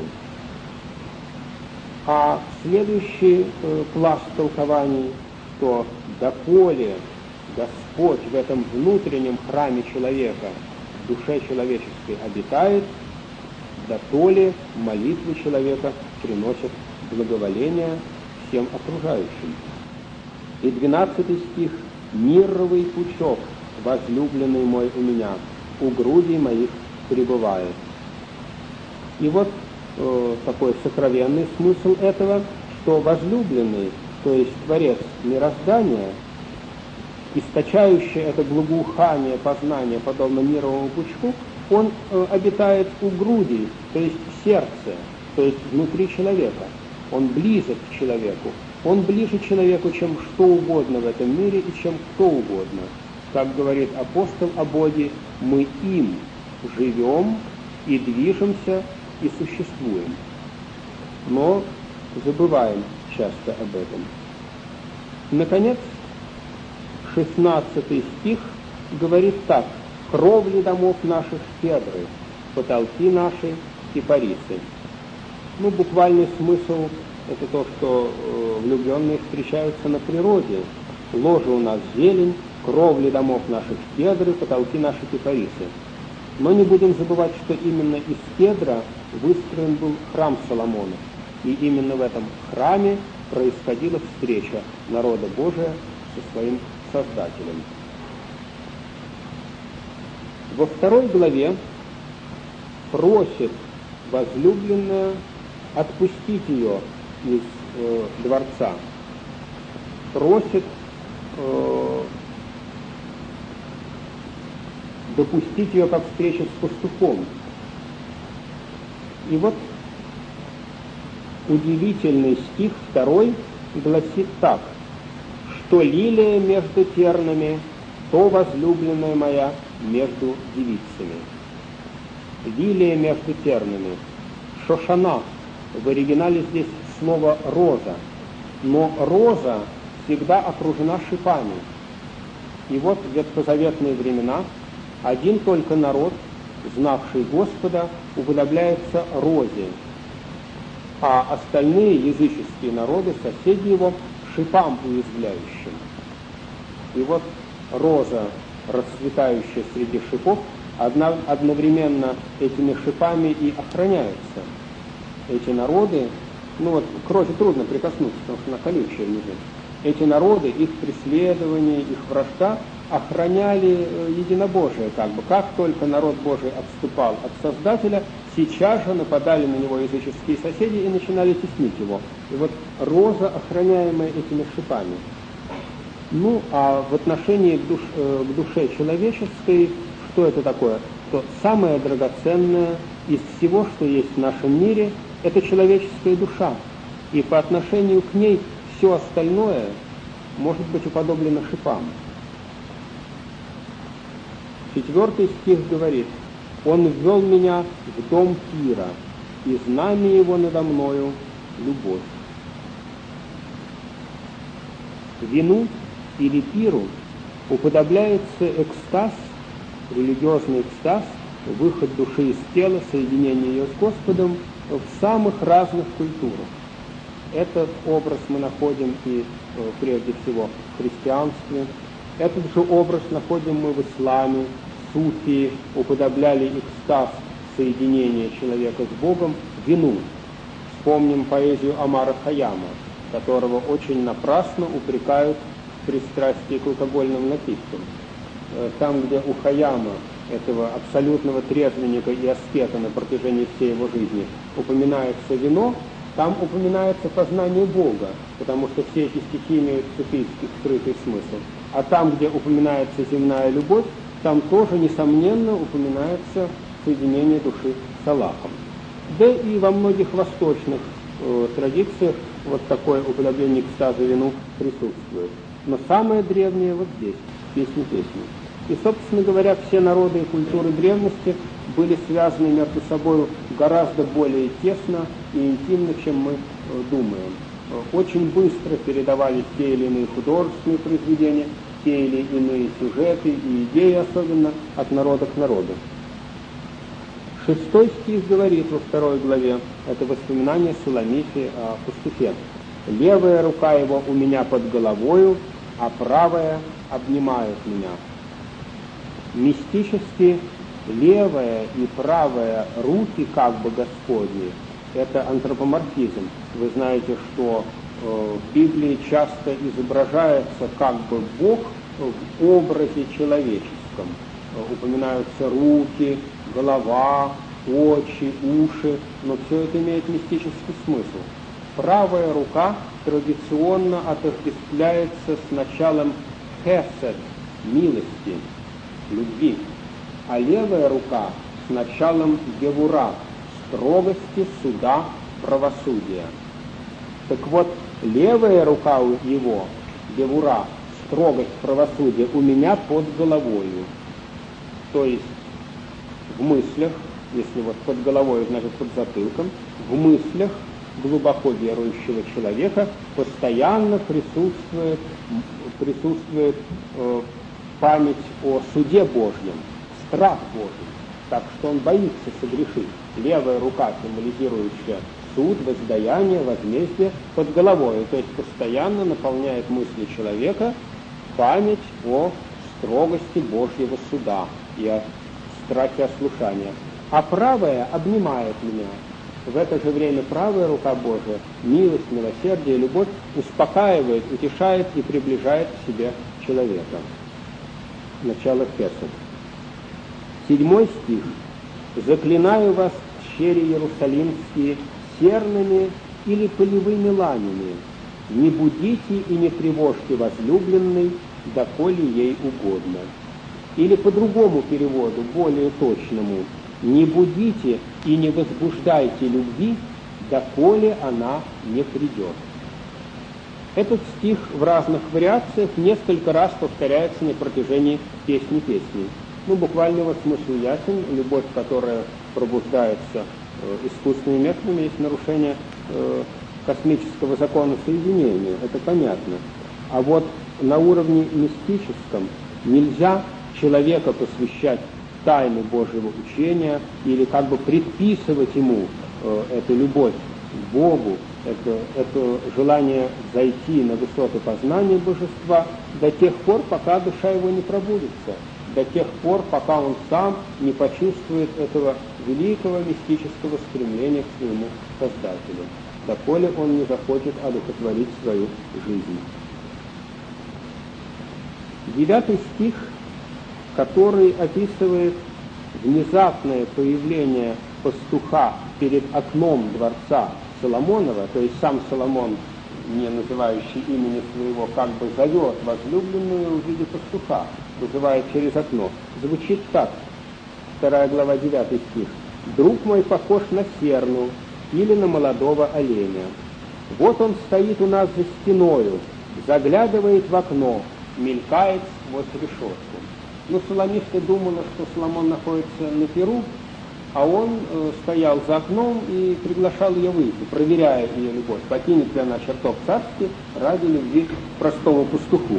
[SPEAKER 1] А следующий э, пласт толкований, что доколе Господь в этом внутреннем храме человека, в душе человеческой обитает, дотоле молитвы человека приносят благоволение всем окружающим. И двенадцатый стих: «Мирровый пучок, возлюбленный мой у меня, у грудей моих пребывает». И вот э, такой сокровенный смысл этого, что возлюбленный, то есть Творец мироздания, источающий это благоухание познания, подобно мировому пучку, он э, обитает у груди, то есть в сердце, то есть внутри человека. Он близок к человеку. Он ближе человеку, чем что угодно в этом мире и чем кто угодно. Как говорит апостол о Боге, мы им живем и движемся и существуем. Но забываем часто об этом. Наконец, шестнадцатый стих говорит так: «Кровли домов наших кедры, потолки наши кипарисы». Ну, буквальный смысл – это то, что э, влюбленные встречаются на природе. Ложе у нас зелень, кровли домов наших кедры, потолки наши кипарисы. Но не будем забывать, что именно из кедра выстроен был храм Соломона. И именно в этом храме происходила встреча народа Божия со своим Создателем. Во второй главе просит возлюбленная отпустить ее из э, дворца, просит э, допустить ее как встречу с пастухом. И вот удивительный стих второй гласит так: «Что лилия между тернами, то возлюбленная моя между девицами». Лилия между тернами. Шошана. В оригинале здесь слово «роза». Но роза всегда окружена шипами. И вот в ветхозаветные времена один только народ, знавший Господа, уподобляется розе, а остальные языческие народы, соседи его, шипам уязвляющим. И вот роза, расцветающая среди шипов, одна, одновременно этими шипами и охраняется. Эти народы, ну вот к розе трудно прикоснуться, потому что она колючая внизу. Эти народы, их преследование, их вражда охраняли единобожие как бы. Как только народ Божий отступал от Создателя, сейчас же нападали на него языческие соседи и начинали теснить его. И вот роза, охраняемая этими шипами. Ну, а в отношении к, душ, к душе человеческой, что это такое? Что самое драгоценное из всего, что есть в нашем мире, это человеческая душа. И по отношению к ней все остальное может быть уподоблено шипам. Четвертый стих говорит: «Он ввел меня в дом пира, и знамя его надо мною — любовь». Вину или пиру уподобляется экстаз, религиозный экстаз, выход души из тела, соединение ее с Господом в самых разных культурах. Этот образ мы находим и прежде всего в христианстве. Этот же образ находим мы в исламе. Суфии уподобляли экстаз соединения человека с Богом вину. Вспомним поэзию Омара Хайяма, которого очень напрасно упрекают в пристрастии к алкогольным напиткам. Там, где у Хайяма, этого абсолютного трезвенника и аскета на протяжении всей его жизни, упоминается вино, там упоминается познание Бога, потому что все эти стихи имеют суфийский скрытый смысл. А там, где упоминается земная любовь, там тоже, несомненно, упоминается соединение души с Аллахом. Да и во многих восточных э, традициях вот такое уподобление экстаза вину присутствует. Но самое древнее вот здесь, песни песни. И, собственно говоря, все народы и культуры древности были связаны между собой гораздо более тесно и интимно, чем мы э, думаем. Очень быстро передавались те или иные художественные произведения, те или иные сюжеты и идеи, особенно от народа к народу. Шестой стих говорит во второй главе, это воспоминание Суламифи о пастухе. «Левая рука его у меня под головою, а правая обнимает меня». Мистически левая и правая руки как бы Господни – это антропоморфизм. Вы знаете, что э, в Библии часто изображается как бы Бог в образе человеческом. Э, упоминаются руки, голова, очи, уши, но все это имеет мистический смысл. Правая рука традиционно отождествляется с началом хесед, милости, любви, а левая рука с началом гевура, строгости, суда, правосудия. Так вот, левая рука у его, гевура, строгость, правосудие, у меня под головою. То есть в мыслях, если вот под головой, значит под затылком, в мыслях глубоко верующего человека постоянно присутствует, присутствует э, память о суде Божьем, страх Божий, так что он боится согрешить. Левая рука, символизирующая суд, воздаяние, возмездие, под головой, то есть постоянно наполняет мысли человека память о строгости Божьего суда и о страхе ослушания. А правая обнимает меня. В это же время правая рука Божия, милость, милосердие, любовь успокаивает, утешает и приближает к себе человека. Начало Хесед. Седьмой стих. «Заклинаю вас, щери иерусалимские, серными или полевыми ланями, не будите и не тревожьте возлюбленной, доколе ей угодно». Или по другому переводу, более точному, «Не будите и не возбуждайте любви, доколе она не придет». Этот стих в разных вариациях несколько раз повторяется на протяжении песни песни. Ну, буквально его смысл ясен. Любовь, которая пробуждается э, искусственными методами, есть нарушение э, космического закона соединения. Это понятно. А вот на уровне мистическом нельзя человека посвящать тайны Божьего учения или как бы предписывать ему э, эту любовь к Богу, это, это желание зайти на высоты познания божества до тех пор, пока душа его не пробудится, до тех пор, пока он сам не почувствует этого великого мистического стремления к своему Создателю, доколе он не захочет одухотворить свою жизнь. Девятый стих, который описывает внезапное появление пастуха перед окном дворца Соломонова, то есть сам Соломон, не называющий имени своего, как бы зовет возлюбленную в виде пастуха, вызывает через окно. Звучит так, вторая глава, девятый стих. «Друг мой похож на серну или на молодого оленя. Вот он стоит у нас за стеною, заглядывает в окно, мелькает сквозь решетку». Но Суламифта думала, что Соломон находится на перу, а он э, стоял за окном и приглашал ее выйти, проверяя ее любовь, покинет ли она чертог царский ради любви к простому пастуху.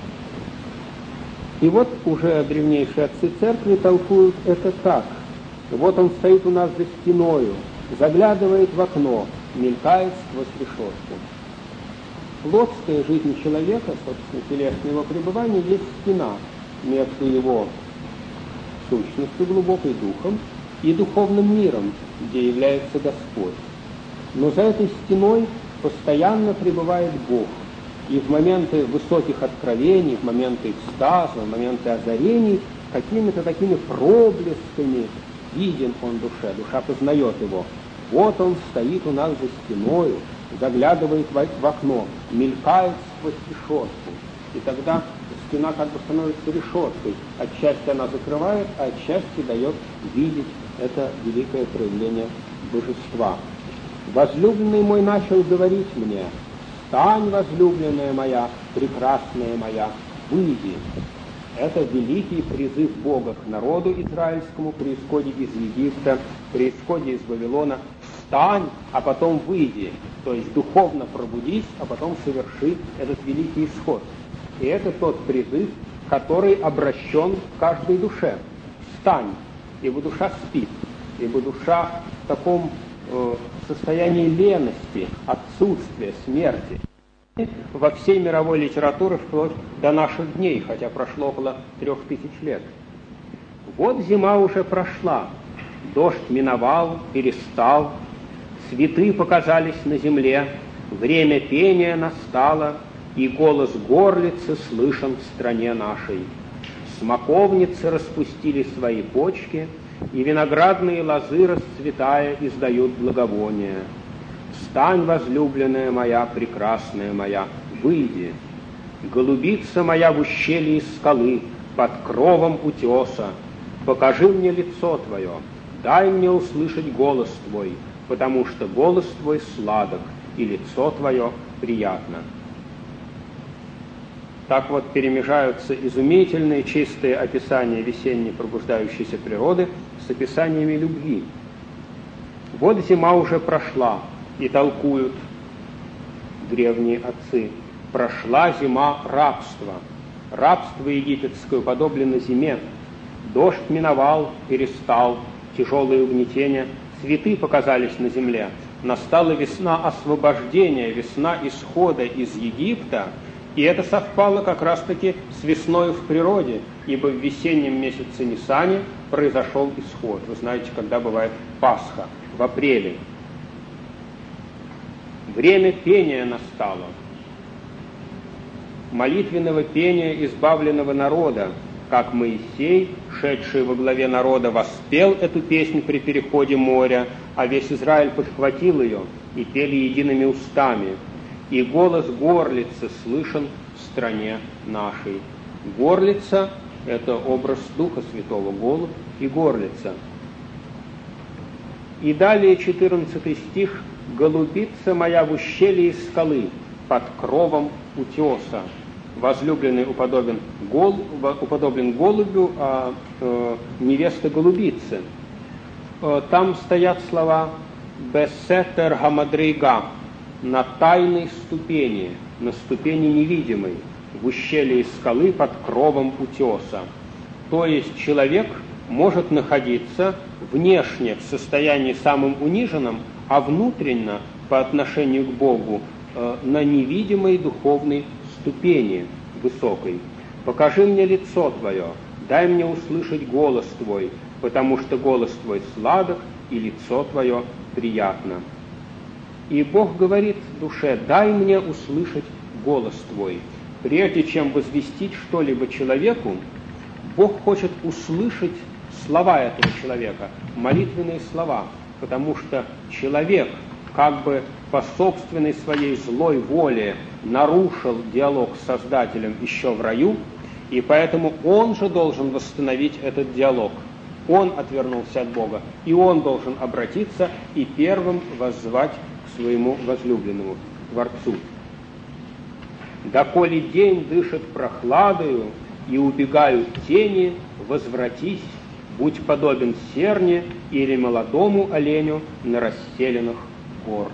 [SPEAKER 1] И вот уже древнейшие отцы церкви толкуют это так. Вот он стоит у нас за стеною, заглядывает в окно, мелькает сквозь решетку. Плотская жизнь человека, собственно, телесное его пребывание, есть стена между его сущностью, глубокой духом, и духовным миром, где является Господь. Но за этой стеной постоянно пребывает Бог. И в моменты высоких откровений, в моменты экстаза, в моменты озарений, какими-то такими проблесками виден он душе, душа познает его. Вот он стоит у нас за стеною, заглядывает в окно, мелькает сквозь решетку. И тогда стена как бы становится решеткой. Отчасти она закрывает, а отчасти дает видеть это великое проявление божества. Возлюбленный мой начал говорить мне: «Встань, возлюбленная моя, прекрасная моя, выйди». Это великий призыв Бога к народу израильскому при исходе из Египта, при исходе из Вавилона. Встань, а потом выйди. То есть духовно пробудись, а потом соверши этот великий исход. И это тот призыв, который обращен к каждой душе. Встань, ибо душа спит, ибо душа в таком э, состоянии лености, отсутствия, смерти. Во всей мировой литературе вплоть до наших дней, хотя прошло около трех тысяч лет. Вот зима уже прошла, дождь миновал, перестал, цветы показались на земле, время пения настало, и голос горлицы слышен в стране нашей. Смоковницы распустили свои почки, и виноградные лозы, расцветая, издают благовония. Встань, возлюбленная моя, прекрасная моя, выйди. Голубица моя в ущелье скалы, под кровом утеса. Покажи мне лицо твое, дай мне услышать голос твой, потому что голос твой сладок, и лицо твое приятно. Так вот перемежаются изумительные чистые описания весенней пробуждающейся природы с описаниями любви. Вот зима уже прошла, и толкуют древние отцы: прошла зима рабства. Рабство египетское уподоблено зиме. Дождь миновал, перестал, тяжелые угнетения, цветы показались на земле. Настала весна освобождения, весна исхода из Египта, и это совпало как раз-таки с весною в природе, ибо в весеннем месяце Нисане произошел исход. Вы знаете, когда бывает Пасха? В апреле. Время пения настало, молитвенного пения избавленного народа, как Моисей, шедший во главе народа, воспел эту песнь при переходе моря, а весь Израиль подхватил ее и пели едиными устами. И голос горлицы слышен в стране нашей. Горлица — это образ Духа Святого, голубь и горлица. И далее четырнадцатый стих: «Голубица моя в ущелье скалы, под кровом утеса». Возлюбленный уподобен, гол, уподоблен голубю, а э, невеста голубицы. Э, там стоят слова «бесетер гамадрейга», на тайной ступени, на ступени невидимой, в ущелье скалы под кровом утеса. То есть человек может находиться внешне в состоянии самым униженном, а внутренно по отношению к Богу э, на невидимой духовной ступени высокой. «Покажи мне лицо твое, дай мне услышать голос твой, потому что голос твой сладок, и лицо твое приятно». И Бог говорит душе: дай мне услышать голос твой. Прежде чем возвестить что-либо человеку, Бог хочет услышать слова этого человека, молитвенные слова, потому что человек как бы по собственной своей злой воле нарушил диалог с Создателем еще в раю, и поэтому он же должен восстановить этот диалог. Он отвернулся от Бога, и он должен обратиться и первым воззвать к своему возлюбленному, Творцу. «Доколе день дышит прохладою, и убегают тени, возвратись, будь подобен серне или молодому оленю на расстеленных гор».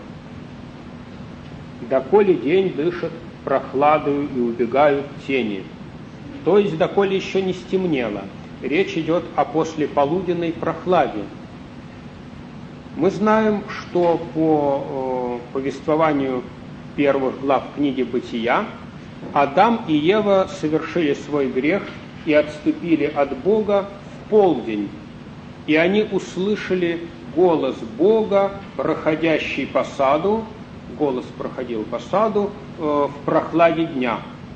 [SPEAKER 1] «Доколе день дышит прохладою, и убегают тени». То есть, доколе еще не стемнело. Речь идет о послеполуденной прохладе. Мы знаем, что по э, повествованию первых глав книги «Бытия» Адам и Ева совершили свой грех и отступили от Бога в полдень. и они услышали голос Бога, проходящий по саду, голос проходил по саду э, в прохладе дня.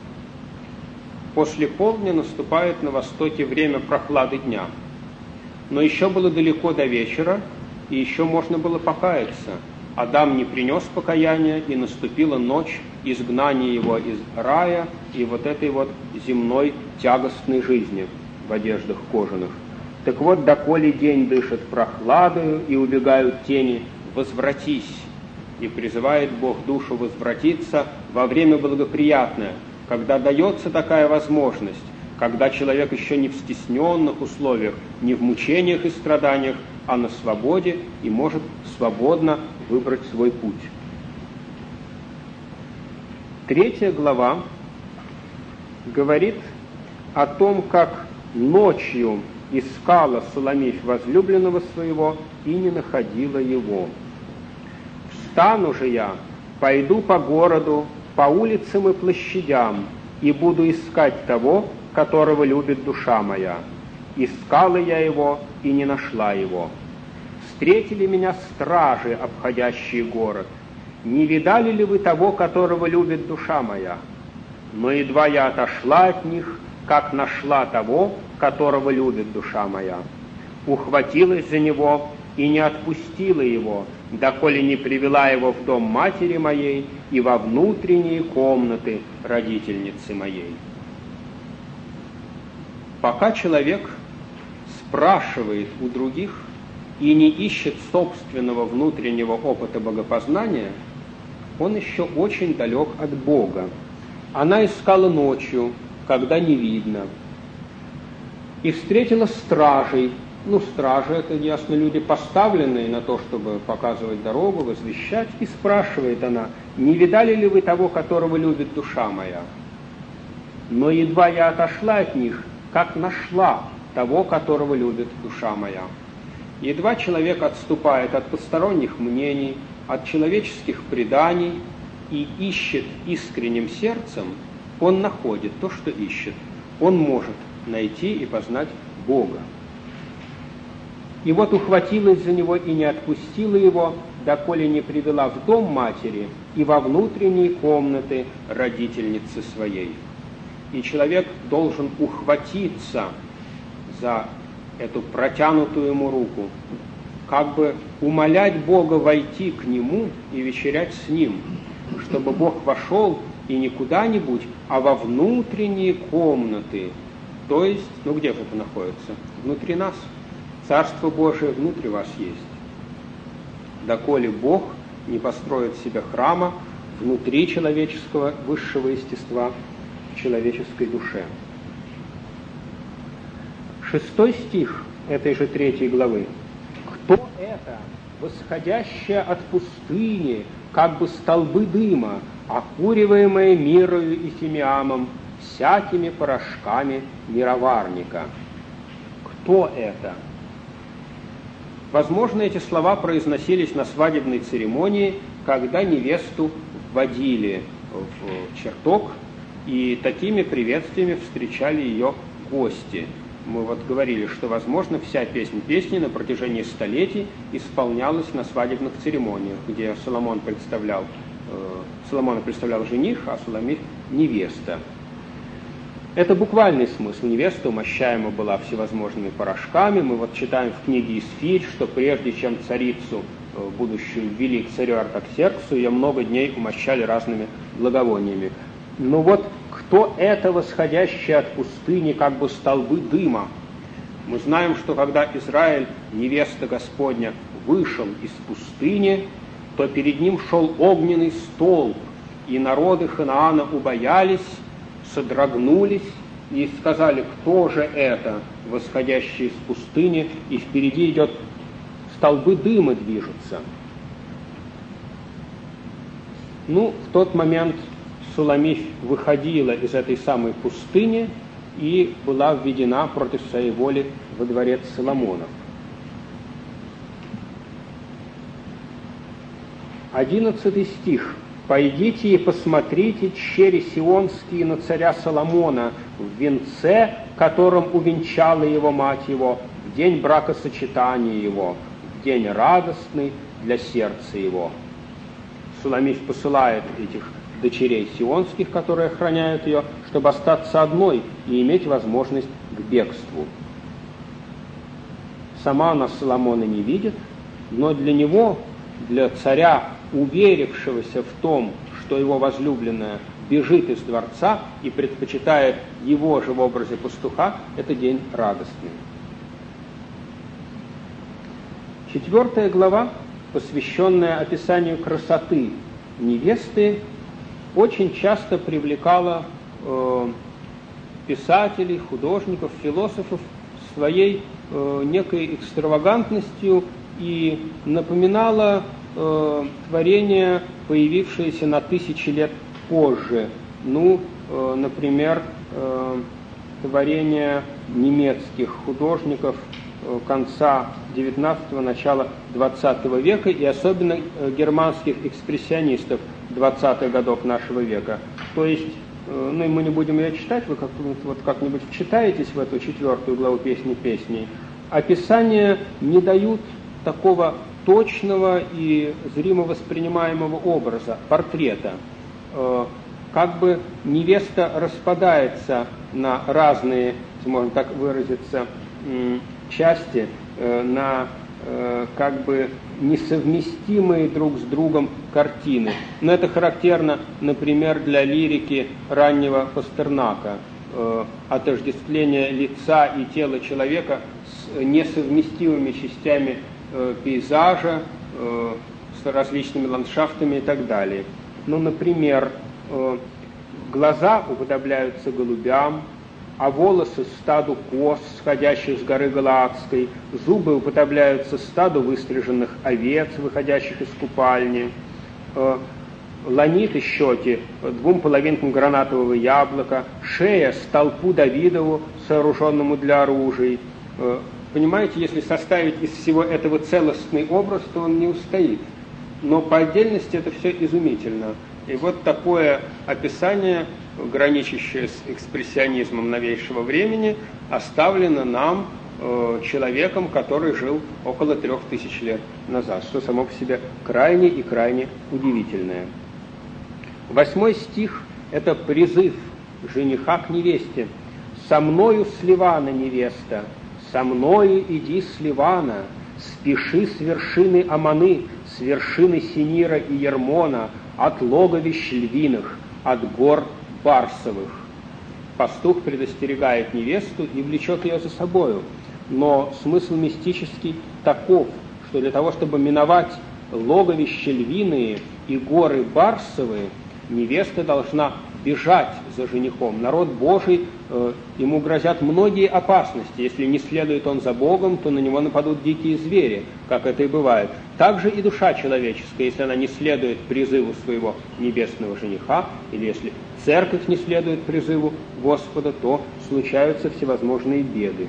[SPEAKER 1] После полдня наступает на востоке время прохлады дня. Но еще было далеко до вечера, и еще можно было покаяться. Адам не принес покаяния, и наступила ночь изгнания его из рая и вот этой вот земной тягостной жизни в одеждах кожаных. Так вот, доколе день дышит прохладою и убегают тени, возвратись. И призывает Бог душу возвратиться во время благоприятное, когда дается такая возможность, когда человек еще не в стесненных условиях, не в мучениях и страданиях, а на свободе и может свободно выбрать свой путь. Третья глава говорит о том, как ночью искала Суламифь возлюбленного своего и не находила его. «Встану же я, пойду по городу, по улицам и площадям, и буду искать того, которого любит душа моя. Искала я его и не нашла его. Встретили меня стражи, обходящие город. Не видали ли вы того, которого любит душа моя? Но едва я отошла от них, как нашла того, которого любит душа моя. Ухватилась за него и не отпустила его, доколе не привела его в дом матери моей и во внутренние комнаты родительницы моей». Пока человек спрашивает у других и не ищет собственного внутреннего опыта богопознания, он еще очень далек от Бога. Она искала ночью, когда не видно, и встретила стражей. Ну, стражи — это, ясно, люди, поставленные на то, чтобы показывать дорогу, возвещать. И спрашивает она: «Не видали ли вы того, которого любит душа моя?» Но едва я отошла от них, как нашла того, которого любит душа моя. Едва человек отступает от посторонних мнений, от человеческих преданий и ищет искренним сердцем, он находит то, что ищет. Он может найти и познать Бога. И вот ухватилась за него и не отпустила его, доколе не привела в дом матери и во внутренние комнаты родительницы своей. И человек должен ухватиться за эту протянутую ему руку, как бы умолять Бога войти к нему и вечерять с ним, чтобы Бог вошел и не куда-нибудь, а во внутренние комнаты. То есть, ну где же это находится? Внутри нас. Царство Божие внутри вас есть. Доколе Бог не построит себе храма внутри человеческого высшего естества, в человеческой душе. Шестой стих этой же третьей главы. «Кто это, восходящее от пустыни, как бы столбы дыма, окуриваемые мирою и фимиамом, всякими порошками мироварника?» Кто это? Возможно, эти слова произносились на свадебной церемонии, когда невесту вводили в чертог, и такими приветствиями встречали ее гости. Мы вот говорили, что, возможно, вся песнь песни на протяжении столетий исполнялась на свадебных церемониях, где Соломон представлял, э, Соломона представлял жених, а Суламифь — невеста. Это буквальный смысл. Невеста умощаема была всевозможными порошками. Мы вот читаем в книге Исфирь, что прежде чем царицу, будущую, ввели к царю Артаксерксу, ее много дней умощали разными благовониями. Но вот кто это, восходящее от пустыни, как бы столбы дыма? Мы знаем, что когда Израиль, невеста Господня, вышел из пустыни, то перед ним шел огненный столб, и народы Ханаана убоялись, содрогнулись и сказали: кто же это, восходящий из пустыни, и впереди идет столбы дыма движутся. Ну, в тот момент Суламифь выходила из этой самой пустыни и была введена против своей воли во дворец Соломонов. Одиннадцатый стих. «Пойдите и посмотрите щери сионские на царя Соломона в венце, которым увенчала его мать его, в в день бракосочетания его, в день радостный для сердца его. Суламифь посылает этих дочерей сионских, которые охраняют ее, чтобы остаться одной и иметь возможность к бегству. Сама она Соломона не видит, но для него, для царя, уверившегося в том, что его возлюбленная бежит из дворца и предпочитает его же в образе пастуха, это день радостный. Четвертая глава, посвященная описанию красоты невесты, очень часто привлекала э, писателей, художников, философов своей э, некой экстравагантностью и напоминала э, творения, появившиеся на тысячи лет позже. Ну, э, например, э, творения немецких художников э, конца девятнадцатого, начала двадцатого века и особенно э, германских экспрессионистов двадцатых годов нашего века. То есть, э, ну и мы не будем ее читать, вы как-нибудь, вот как-нибудь вчитаетесь в эту четвертую главу «Песни песней». Описания не дают такого точного и зримо воспринимаемого образа, портрета. Э, как бы невеста распадается на разные, если можно так выразиться, м, части, э, на э, как бы несовместимые друг с другом картины. Но это характерно, например, для лирики раннего Пастернака. Э, отождествление лица и тела человека с несовместимыми частями э, пейзажа, э, с различными ландшафтами и так далее. Ну, например, э, глаза уподобляются голубям, а волосы стаду коз, сходящих с горы Галаадской, зубы уподобляются стаду выстриженных овец, выходящих из купальни, э, ланиты щеки двум половинкам гранатового яблока, шея столпу Давидову, сооруженному для оружий. Э, понимаете, если составить из всего этого целостный образ, то он не устоит. Но по отдельности это все изумительно. И вот такое описание, граничащее с экспрессионизмом новейшего времени, оставлено нам э, человеком, который жил около трех тысяч лет назад, что само по себе крайне и крайне удивительное. Восьмой стих – это призыв жениха к невесте. «Со мною с Ливана, невеста, со мною иди с Ливана, спеши с вершины Аманы, с вершины Синира и Ермона, от логовищ львиных, от гор барсовых». Пастух предостерегает невесту и влечет ее за собою. Но смысл мистический таков, что для того, чтобы миновать логовища львиные и горы барсовые, невеста должна бежать за женихом. Народ Божий, э, ему грозят многие опасности. Если не следует он за Богом, то на него нападут дикие звери, как это и бывает. Также и душа человеческая, если она не следует призыву своего небесного жениха, или если церковь не следует призыву Господа, то случаются всевозможные беды.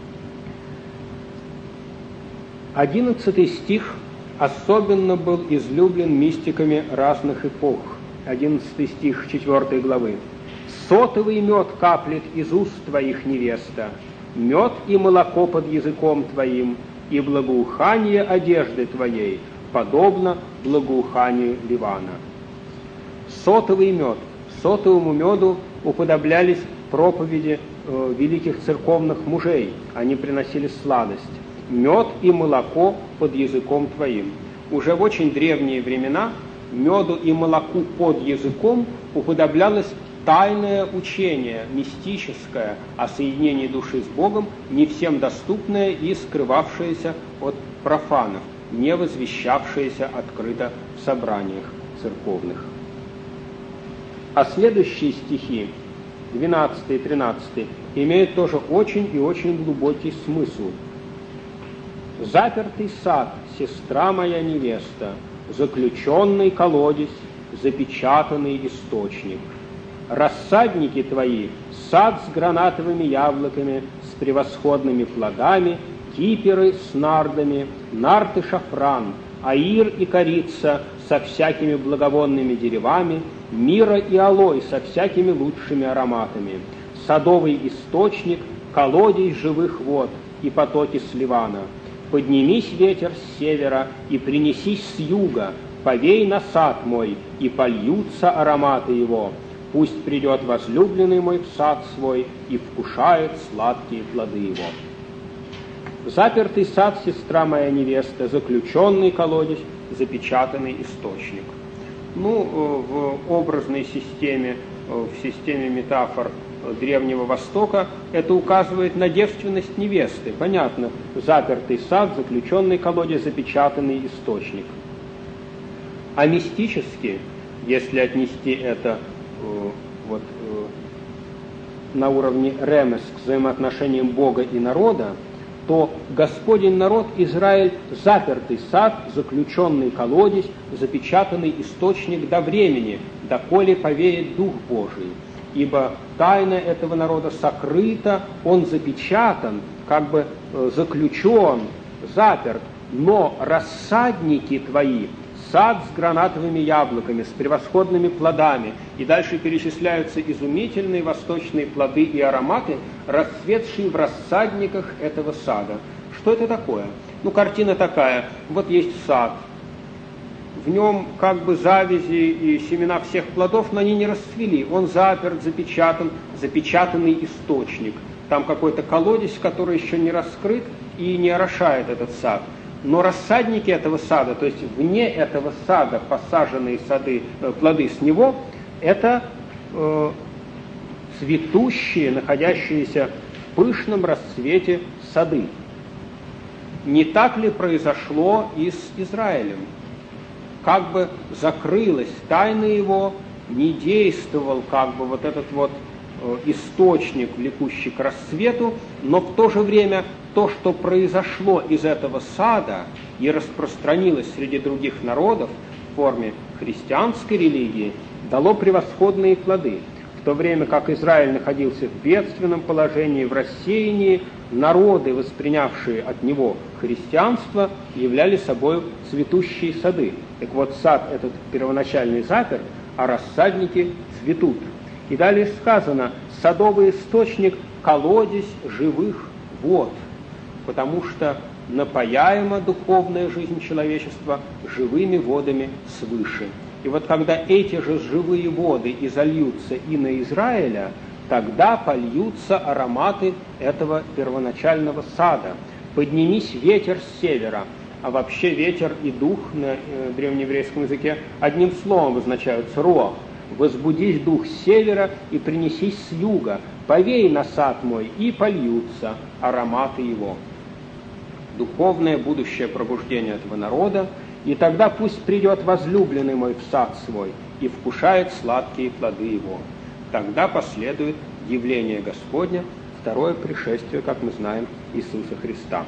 [SPEAKER 1] Одиннадцатый стих особенно был излюблен мистиками разных эпох. Одиннадцатый стих четвёртой главы. «Сотовый мед каплет из уст твоих, невеста, мед и молоко под языком твоим, и благоухание одежды твоей, подобно благоуханию Ливана». Сотовый мед. Сотовому меду уподоблялись проповеди э, великих церковных мужей. Они приносили сладость. Мед и молоко под языком твоим. Уже в очень древние времена меду и молоку под языком уподоблялось тайное учение, мистическое о соединении души с Богом, не всем доступное и скрывавшееся от профанов, не возвещавшееся открыто в собраниях церковных. А следующие стихи, двенадцатый и тринадцатый, имеют тоже очень и очень глубокий смысл. «Запертый сад, сестра моя невеста, заключенный колодец, запечатанный источник. Рассадники твои, сад с гранатовыми яблоками, с превосходными плодами, киперы с нардами, нарт и шафран, аир и корица со всякими благовонными деревами, мира и алой со всякими лучшими ароматами, садовый источник, колодец живых вод, и потоки с Ливана. Поднимись, ветер, с севера, и принесись с юга, повей на сад мой, и польются ароматы его. Пусть придет возлюбленный мой в сад свой и вкушает сладкие плоды его. Запертый сад, сестра моя невеста, заключенный колодец, запечатанный источник. Ну, в образной системе, в системе метафор Древнего Востока это указывает на девственность невесты. Понятно, запертый сад, заключенный колодец, запечатанный источник. А мистически, если отнести это э, вот, э, на уровне ремес к взаимоотношениям Бога и народа, то Господень народ Израиль – запертый сад, заключенный колодец, запечатанный источник до времени, доколе повеет Дух Божий. Ибо тайна этого народа сокрыта, он запечатан, как бы заключен, заперт, но рассадники твои, сад с гранатовыми яблоками, с превосходными плодами, и дальше перечисляются изумительные восточные плоды и ароматы, расцветшие в рассадниках этого сада. Что это такое? Ну, картина такая. Вот есть сад, в нем как бы завязи и семена всех плодов, но они не расцвели. Он заперт, запечатан, запечатанный источник. Там какой-то колодец, который еще не раскрыт и не орошает этот сад. Но рассадники этого сада, то есть вне этого сада посаженные сады, э, плоды с него, это э, цветущие, находящиеся в пышном расцвете сады. Не так ли произошло и с Израилем? Как бы закрылась тайна его, не действовал как бы вот этот вот э, источник, влекущий к расцвету, но в то же время то, что произошло из этого сада и распространилось среди других народов в форме христианской религии, дало превосходные плоды. В то время как Израиль находился в бедственном положении, в рассеянии, народы, воспринявшие от него христианство, являли собой цветущие сады. Так вот, сад этот первоначальный запер, а рассадники цветут. И далее сказано: садовый источник – колодец живых вод, потому что напояема духовная жизнь человечества живыми водами свыше. И вот когда эти же живые воды изольются и на Израиля, тогда польются ароматы этого первоначального сада. Поднимись, ветер с севера. А вообще ветер и дух на э, древнееврейском языке одним словом обозначаются руах. Возбудись дух с севера и принесись с юга. Повей на сад мой, и польются ароматы его. Духовное будущее пробуждение этого народа, и тогда пусть придет возлюбленный мой в сад свой и вкушает сладкие плоды его. Тогда последует явление Господня, второе пришествие, как мы знаем, Иисуса Христа.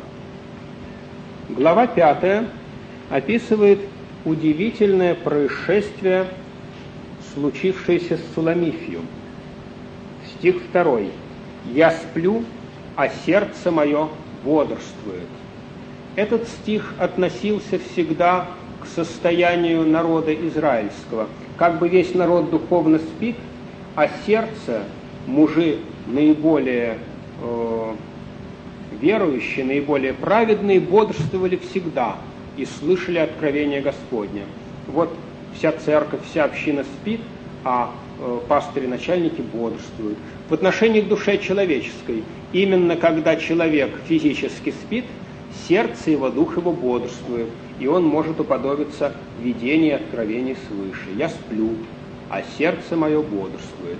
[SPEAKER 1] Глава пятая описывает удивительное происшествие, случившееся с Суламифью. Стих второй. «Я сплю, а сердце мое бодрствует». Этот стих относился всегда к состоянию народа израильского. Как бы весь народ духовно спит, а сердце, мужи наиболее э, верующие, наиболее праведные, бодрствовали всегда и слышали откровение Господня. Вот вся церковь, вся община спит, а э, пастыри-начальники бодрствуют. В отношении к душе человеческой, именно когда человек физически спит, сердце его, дух его бодрствует, и он может уподобиться видению и откровений свыше. «Я сплю, а сердце мое бодрствует».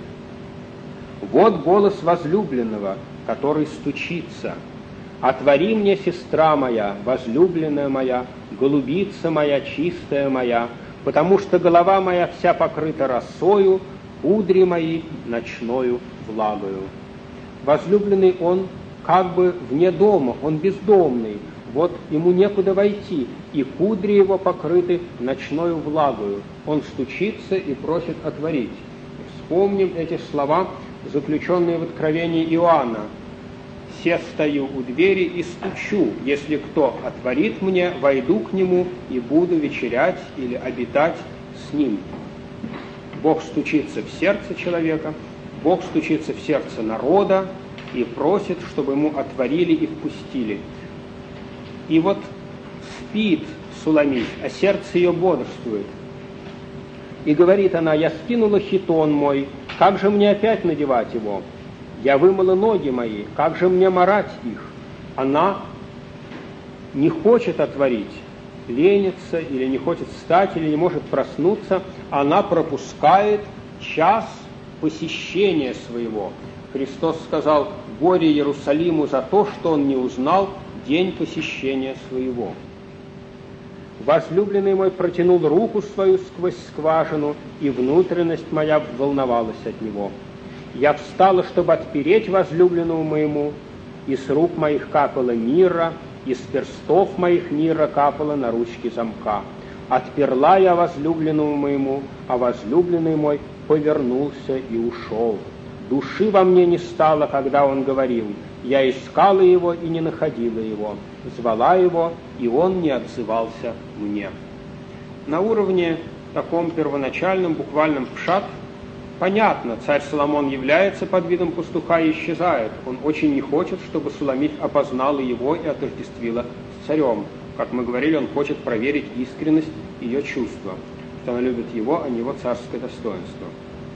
[SPEAKER 1] Вот голос возлюбленного, который стучится. «Отвори мне, сестра моя, возлюбленная моя, голубица моя, чистая моя, потому что голова моя вся покрыта росою, кудри мои ночною влагою». Возлюбленный он как бы вне дома, он бездомный, вот ему некуда войти, и кудри его покрыты ночною влагою. Он стучится и просит отворить. Вспомним эти слова, заключенные в Откровении Иоанна. «Се стою у двери и стучу, если кто отворит мне, войду к нему и буду вечерять или обитать с ним». Бог стучится в сердце человека, Бог стучится в сердце народа, и просит, чтобы ему отворили и впустили. И вот спит Суламифь, а сердце ее бодрствует. И говорит она: я скинула хитон мой, как же мне опять надевать его? Я вымыла ноги мои, как же мне марать их? Она не хочет отворить, ленится или не хочет встать, или не может проснуться. Она пропускает час посещения своего. Христос сказал: горе Иерусалиму за то, что он не узнал день посещения своего. Возлюбленный мой протянул руку свою сквозь скважину, и внутренность моя волновалась от него. Я встала, чтобы отпереть возлюбленному моему, и с рук моих капала мирра, и с перстов моих мирра капала на ручки замка. Отперла я возлюбленному моему, а возлюбленный мой повернулся и ушел. Души во мне не стало, когда он говорил. Я искала его и не находила его. Звала его, и он не отзывался мне. На уровне таком первоначальном, буквальном пшат, понятно, царь Соломон является под видом пастуха и исчезает. Он очень не хочет, чтобы Суламифь опознала его и отождествила с царем. Как мы говорили, он хочет проверить искренность ее чувства, что она любит его, а не его царское достоинство.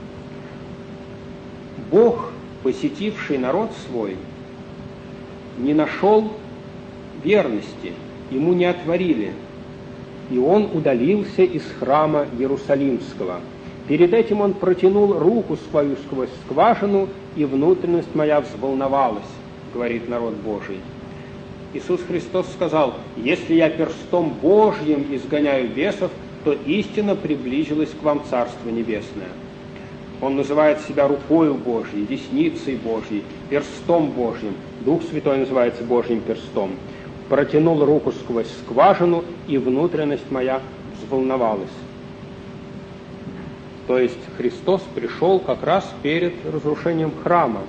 [SPEAKER 1] Бог, посетивший народ свой, не нашел верности, ему не отворили, и он удалился из храма Иерусалимского. Перед этим он протянул руку свою сквозь скважину, и внутренность моя взволновалась, говорит народ Божий. Иисус Христос сказал: если я перстом Божьим изгоняю бесов, то истинно приблизилось к вам Царство Небесное. Он называет себя рукою Божьей, десницей Божьей, перстом Божьим. Дух Святой называется Божьим перстом. Протянул руку сквозь скважину, и внутренность моя взволновалась. То есть Христос пришел как раз перед разрушением храма.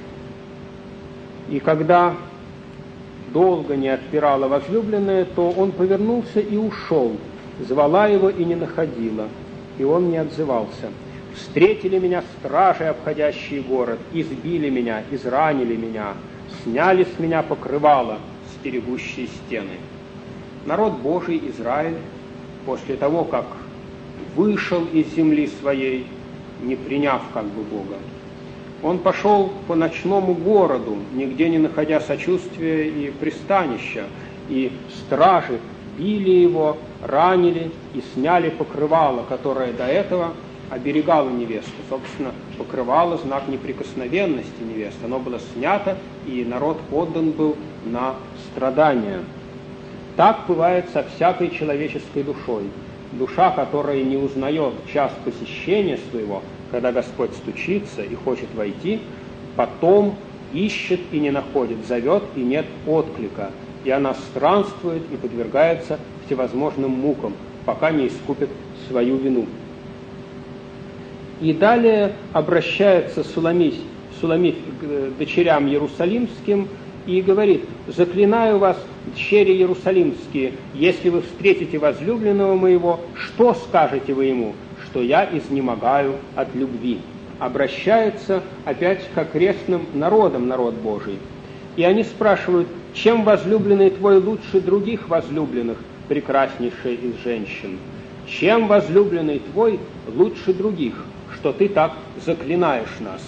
[SPEAKER 1] И когда долго не отпирала возлюбленная, то он повернулся и ушел. Звала его и не находила, и он не отзывался. Встретили меня стражи, обходящие город, избили меня, изранили меня, сняли с меня покрывало, стерегущие стены. Народ Божий, Израиль, после того, как вышел из земли своей, не приняв как бы Бога, он пошел по ночному городу, нигде не находя сочувствия и пристанища, и стражи били его, ранили и сняли покрывало, которое до этого оберегало невесту. Собственно, покрывало знак неприкосновенности невесты. Оно было снято, и народ отдан был на страдания. Так бывает со всякой человеческой душой. Душа, которая не узнает час посещения своего, когда Господь стучится и хочет войти, потом ищет и не находит, зовет и нет отклика. И она странствует и подвергается всевозможным мукам, пока не искупит свою вину. И далее обращается Суламифь, Суламифь к дочерям Иерусалимским и говорит: «Заклинаю вас, дщери Иерусалимские, если вы встретите возлюбленного моего, что скажете вы ему? Что я изнемогаю от любви». Обращается опять к окрестным народам народ Божий. И они спрашивают: чем возлюбленный твой лучше других возлюбленных, прекраснейшая из женщин? Чем возлюбленный твой лучше других, что ты так заклинаешь нас?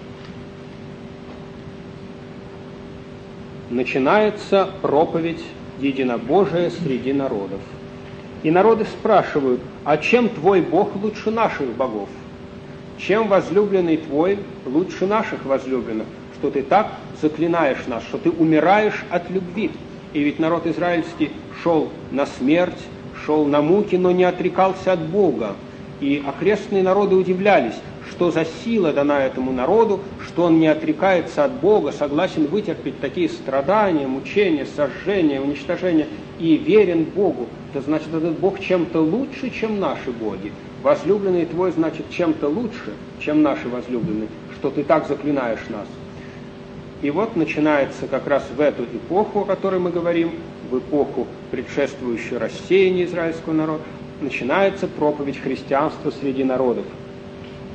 [SPEAKER 1] Начинается проповедь единобожия среди народов. И народы спрашивают: а чем твой Бог лучше наших богов? Чем возлюбленный твой лучше наших возлюбленных, что ты так заклинаешь нас, что ты умираешь от любви? И ведь народ израильский шел на смерть, шел на муки, но не отрекался от Бога. И окрестные народы удивлялись, что за сила дана этому народу, что он не отрекается от Бога, согласен вытерпеть такие страдания, мучения, сожжения, уничтожения и верен Богу. Это значит, этот Бог чем-то лучше, чем наши боги. Возлюбленный твой, значит, чем-то лучше, чем наши возлюбленные, что ты так заклинаешь нас. И вот начинается как раз в эту эпоху, о которой мы говорим, в эпоху, предшествующую рассеянию израильского народа, начинается проповедь христианства среди народов.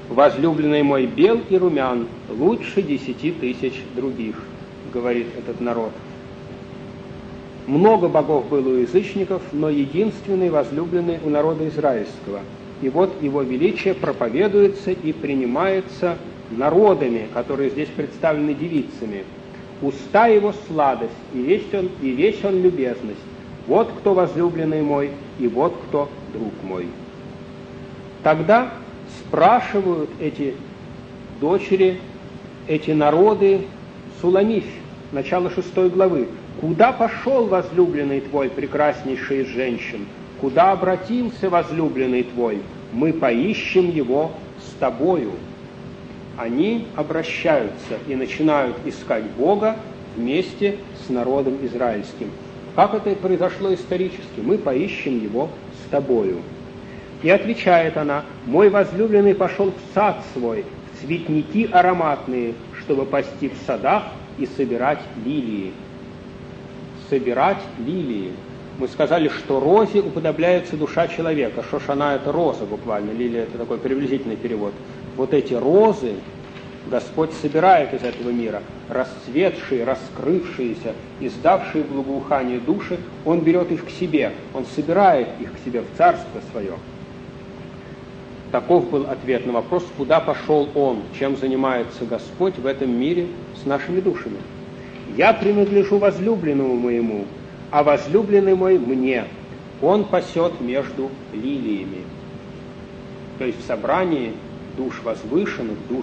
[SPEAKER 1] Возлюбленный мой бел и румян, лучше десяти тысяч других, говорит этот народ. Много богов было у язычников, но единственный возлюбленный у народа израильского. И вот его величие проповедуется и принимается народами, которые здесь представлены девицами. Уста его сладость, и весь он, и весь он любезность. Вот кто возлюбленный мой, и вот кто друг мой. Тогда спрашивают эти дочери, эти народы Суламифь, начало шестой главы. Куда пошел возлюбленный твой, прекраснейший из женщин? Куда обратился возлюбленный твой? Мы поищем его с тобою. Они обращаются и начинают искать Бога вместе с народом израильским. Как это произошло исторически? Мы поищем его с тобою. И отвечает она: мой возлюбленный пошел в сад свой, в цветники ароматные, чтобы пасти в садах и собирать лилии. Собирать лилии. Мы сказали, что розе уподобляется душа человека. Шошана – это роза буквально, лилия – это такой приблизительный перевод. Вот эти розы Господь собирает из этого мира, расцветшие, раскрывшиеся, издавшие благоухание души, Он берет их к себе, Он собирает их к себе в царство свое. Таков был ответ на вопрос, куда пошел Он, чем занимается Господь в этом мире с нашими душами. «Я принадлежу возлюбленному моему, а возлюбленный мой мне. Он пасет между лилиями». То есть в собрании душ возвышенных, душ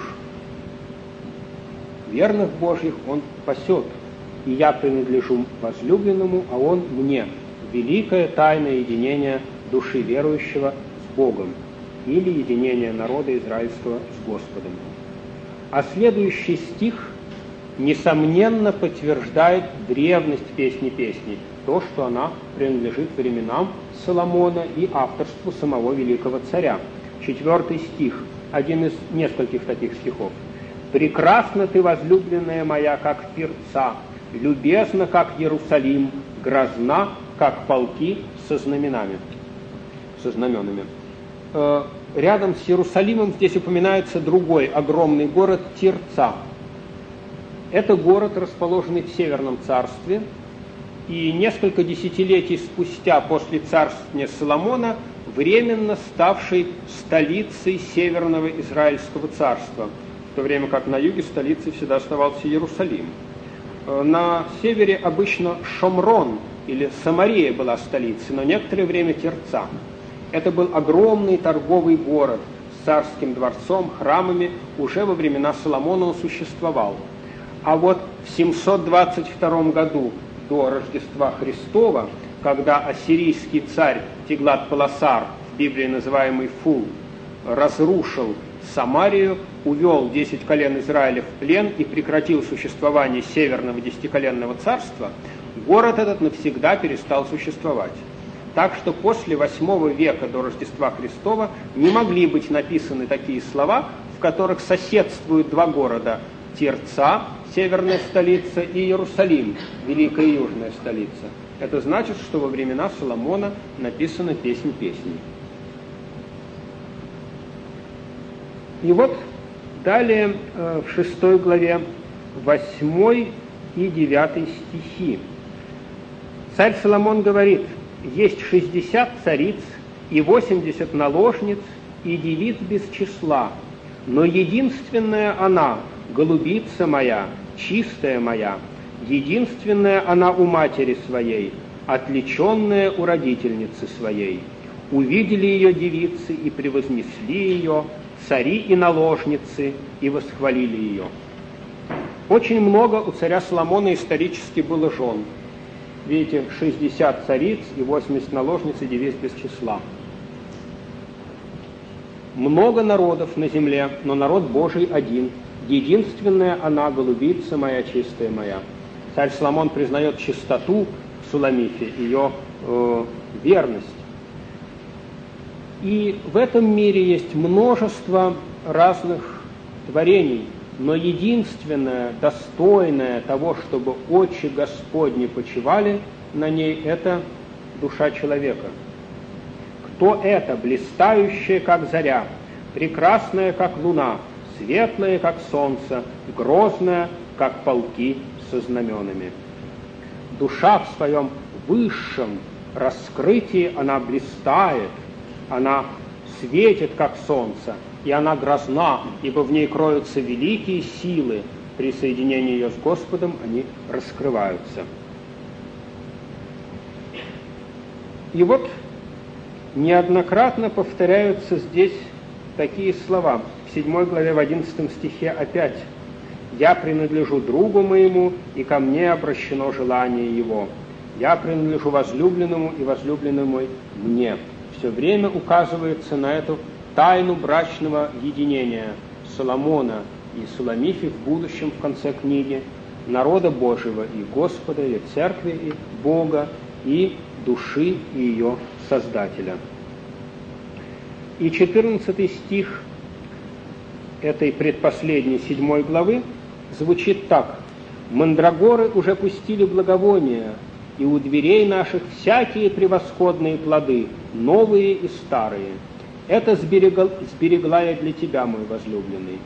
[SPEAKER 1] верных Божьих Он пасет. И я принадлежу возлюбленному, а Он мне. Великое тайное единение души верующего с Богом или единение народа израильского с Господом. А следующий стих несомненно подтверждает древность песни песней, то, что она принадлежит временам Соломона и авторству самого великого царя. Четвертый стих, один из нескольких таких стихов. «Прекрасна ты, возлюбленная моя, как пирца, любезна, как Иерусалим, грозна, как полки со знаменами». Со знаменами. Рядом с Иерусалимом здесь упоминается другой огромный город Тирца. Это город, расположенный в Северном царстве, и несколько десятилетий спустя после царствования Соломона временно ставший столицей Северного Израильского царства, в то время как на юге столицей всегда оставался Иерусалим. На севере обычно Шомрон или Самария была столицей, но некоторое время Тирца. Это был огромный торговый город с царским дворцом, храмами, уже во времена Соломона он существовал. А вот в семьсот двадцать втором году до Рождества Христова, когда ассирийский царь Тиглат-Пилесар, в Библии называемый Фул, разрушил Самарию, увел десять колен Израиля в плен и прекратил существование Северного десятиколенного царства, город этот навсегда перестал существовать. Так что после восьмого века до Рождества Христова не могли быть написаны такие слова, в которых соседствуют два города – Тирца, северная столица, и Иерусалим, великая южная столица. Это значит, что во времена Соломона написана песнь песней. И вот далее в шестой главе восьмой и девятый стихи. Царь Соломон говорит: «Есть шестьдесят цариц и восемьдесят наложниц и девиц без числа, но единственная она, голубица моя, чистая моя, единственная она у матери своей, отличенная у родительницы своей. Увидели ее девицы и превознесли ее, цари и наложницы, и восхвалили ее». Очень много у царя Соломона исторически было жен. Видите, шестьдесят цариц и восемьдесят наложниц и девиц без числа. Много народов на земле, но народ Божий один. Единственная она, голубица моя, чистая моя. Царь Соломон признает чистоту в Суламифе, ее э, верность. И в этом мире есть множество разных творений, но единственное, достойное того, чтобы очи Господни почивали на ней, это душа человека. Кто это, блистающая, как заря, прекрасная, как луна, светлая, как солнце, грозная, как полки со знаменами. Душа в своем высшем раскрытии, она блистает, она светит, как солнце, и она грозна, ибо в ней кроются великие силы. При соединении ее с Господом они раскрываются. И вот неоднократно повторяются здесь такие слова. В седьмой главе, в одиннадцатом стихе опять: «Я принадлежу другу моему, и ко мне обращено желание его. Я принадлежу возлюбленному, и возлюбленный мой мне». Все время указывается на эту тайну брачного единения Соломона и Суламифи в будущем, в конце книги, народа Божьего и Господа, и церкви, и Бога, и души, и ее Создателя. И четырнадцатый стих этой предпоследней седьмой главы звучит так: «Мандрагоры уже пустили благовония, и у дверей наших всякие превосходные плоды, новые и старые. Это сберегла, сберегла я для тебя, мой возлюбленный».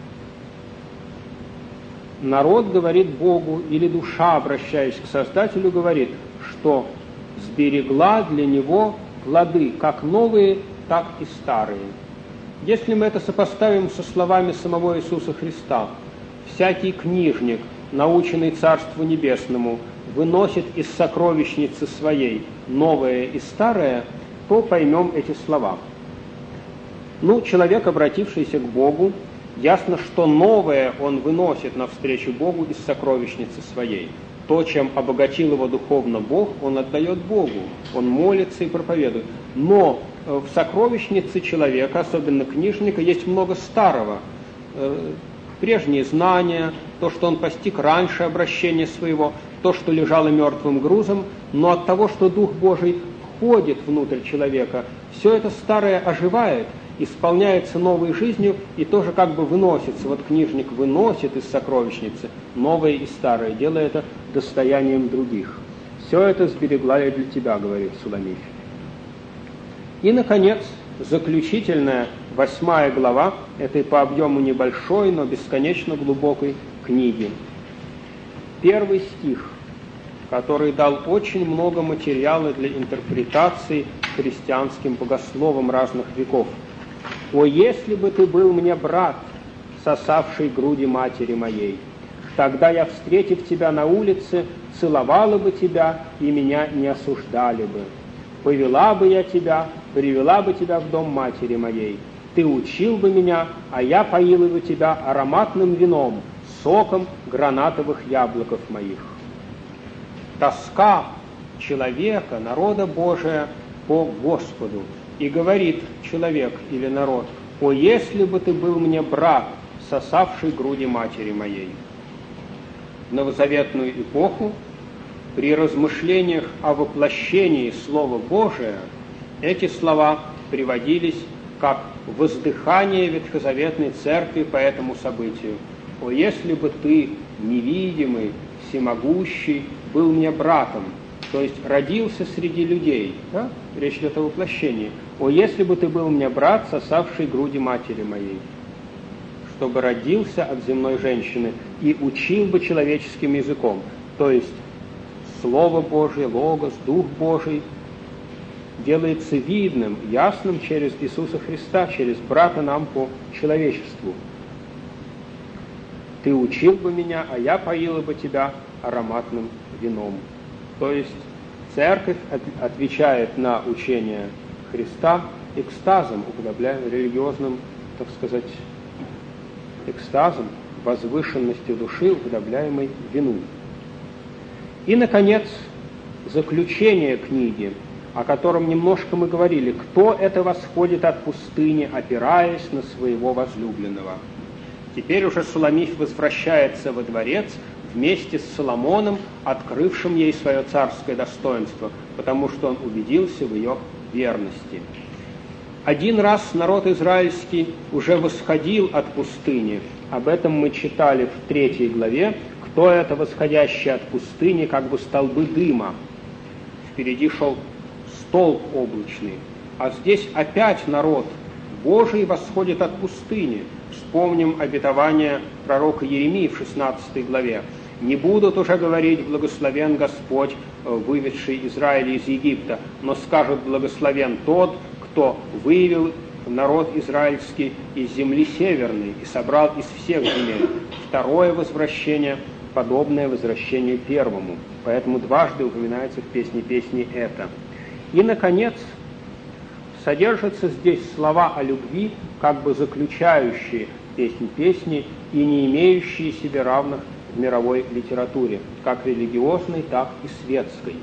[SPEAKER 1] Народ говорит Богу, или душа, обращаясь к Создателю, говорит, что сберегла для него плоды, как новые, так и старые. Если мы это сопоставим со словами самого Иисуса Христа: «Всякий книжник, наученный Царству Небесному, выносит из сокровищницы своей новое и старое», то поймем эти слова. Ну, человек, обратившийся к Богу, ясно, что новое он выносит навстречу Богу из сокровищницы своей. То, чем обогатил его духовно Бог, он отдает Богу, он молится и проповедует. Но в сокровищнице человека, особенно книжника, есть много старого. Прежние знания, то, что он постиг раньше обращения своего, то, что лежало мертвым грузом, но от того, что Дух Божий входит внутрь человека, все это старое оживает, исполняется новой жизнью и тоже как бы выносится. Вот книжник выносит из сокровищницы новое и старое, делая это достоянием других. «Все это сберегла я для тебя», — говорит Суламифь. И, наконец, заключительная восьмая глава этой по объему небольшой, но бесконечно глубокой книги. Первый стих, который дал очень много материала для интерпретации христианским богословам разных веков. «О, если бы ты был мне брат, сосавший груди матери моей, тогда я, встретив тебя на улице, целовала бы тебя, и меня не осуждали бы. Повела бы я тебя, привела бы тебя в дом матери моей. Ты учил бы меня, а я поила бы тебя ароматным вином, соком гранатовых яблоков моих». Тоска человека, народа Божия по Господу. И говорит человек или народ: «О, если бы ты был мне брат, сосавший груди матери моей». В новозаветную эпоху при размышлениях о воплощении Слова Божия эти слова приводились как воздыхание ветхозаветной церкви по этому событию. «О, если бы ты, невидимый, всемогущий, был мне братом», то есть родился среди людей, да? Речь идет о воплощении. «О, если бы ты был мне брат, сосавший груди матери моей», чтобы родился от земной женщины и учил бы человеческим языком, то есть Слово Божие, Логос, Дух Божий делается видным, ясным через Иисуса Христа, через брата нам по человечеству. «Ты учил бы меня, а я поила бы тебя ароматным вином». То есть церковь отвечает на учение Христа экстазом, уподобляя религиозным, так сказать, экстазом, возвышенностью души, уподобляемой вину. И, наконец, заключение книги, о котором немножко мы говорили: «Кто это восходит от пустыни, опираясь на своего возлюбленного?» Теперь уже Суламифь возвращается во дворец вместе с Соломоном, открывшим ей свое царское достоинство, потому что он убедился в ее верности. Один раз народ израильский уже восходил от пустыни. Об этом мы читали в третьей главе. Кто это восходящий от пустыни, как бы столбы дыма? Впереди шел столб облачный. А здесь опять народ Божий восходит от пустыни. Вспомним обетование пророка Иеремии в шестнадцатой главе. «Не будут уже говорить: благословен Господь, выведший Израиля из Египта, но скажут: благословен тот, кто вывел народ израильский из земли северной и собрал из всех земель». Второе возвращение, подобное возвращению первому. Поэтому дважды упоминается в «Песне песней» это. И, наконец, содержатся здесь слова о любви, как бы заключающие «Песнь песни» и не имеющие себе равных в мировой литературе, как религиозной, так и светской.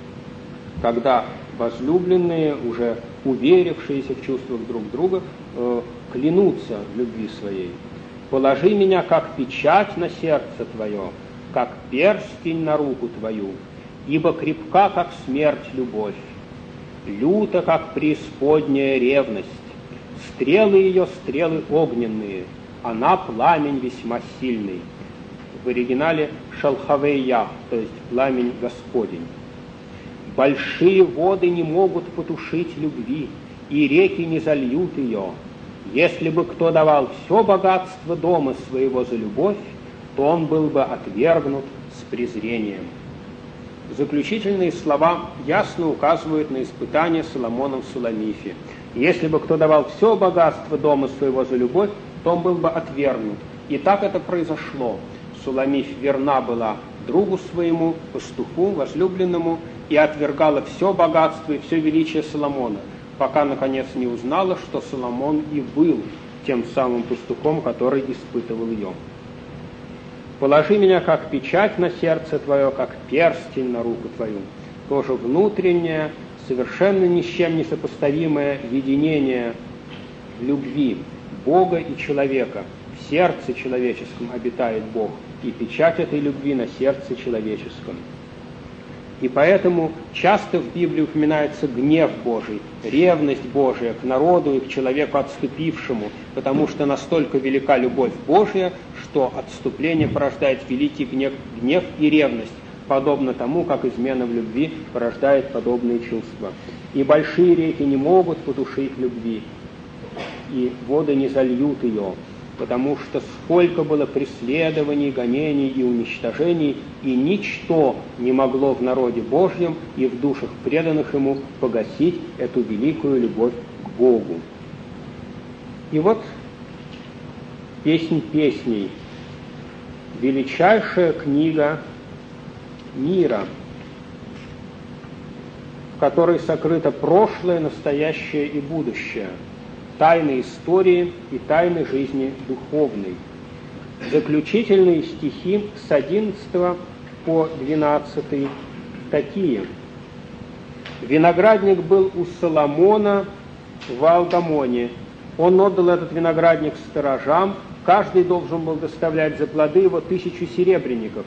[SPEAKER 1] Когда возлюбленные, уже уверившиеся в чувствах друг друга, э, клянутся в любви своей. «Положи меня, как печать на сердце твое, как перстень на руку твою, ибо крепка, как смерть, любовь, люта, как преисподняя ревность, стрелы ее стрелы огненные, она пламень весьма сильный». В оригинале «шалхавейя», то есть «пламень Господень». «Большие воды не могут потушить любви, и реки не зальют ее. Если бы кто давал все богатство дома своего за любовь, то он был бы отвергнут с презрением». Заключительные слова ясно указывают на испытание Соломоном в Суламифе. Если бы кто давал все богатство дома своего за любовь, то он был бы отвергнут. И так это произошло. Суламиф верна была другу своему, пастуху, возлюбленному, и отвергала все богатство и все величие Соломона, пока, наконец, не узнала, что Соломон и был тем самым пастухом, который испытывал ее. «Положи меня, как печать на сердце твое, как перстень на руку твою». Тоже внутреннее, совершенно ни с чем не сопоставимое единение любви Бога и человека. В сердце человеческом обитает Бог, и печать этой любви на сердце человеческом. И поэтому часто в Библии упоминается гнев Божий, ревность Божия к народу и к человеку отступившему, потому что настолько велика любовь Божия, что отступление порождает великий гнев, гнев и ревность, подобно тому, как измена в любви порождает подобные чувства. «И большие реки не могут потушить любви, и воды не зальют ее, потому что сколько было преследований, гонений и уничтожений, и ничто не могло в народе Божьем и в душах преданных Ему погасить эту великую любовь к Богу». И вот «Песнь песней» — величайшая книга мира, в которой сокрыто прошлое, настоящее и будущее, тайны истории и тайны жизни духовной. Заключительные стихи с одиннадцатого по двенадцатый такие. «Виноградник был у Соломона в Алдамоне. Он отдал этот виноградник сторожам, каждый должен был доставлять за плоды его тысячу серебряников».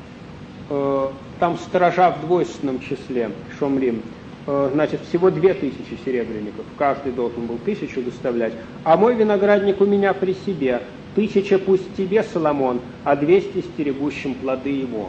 [SPEAKER 1] Там сторожа в двойственном числе, шомрим. Значит, всего две тысячи серебряников, каждый должен был тысячу доставлять. «А мой виноградник у меня при себе, тысяча пусть тебе, Соломон, а двести стерегущим плоды его».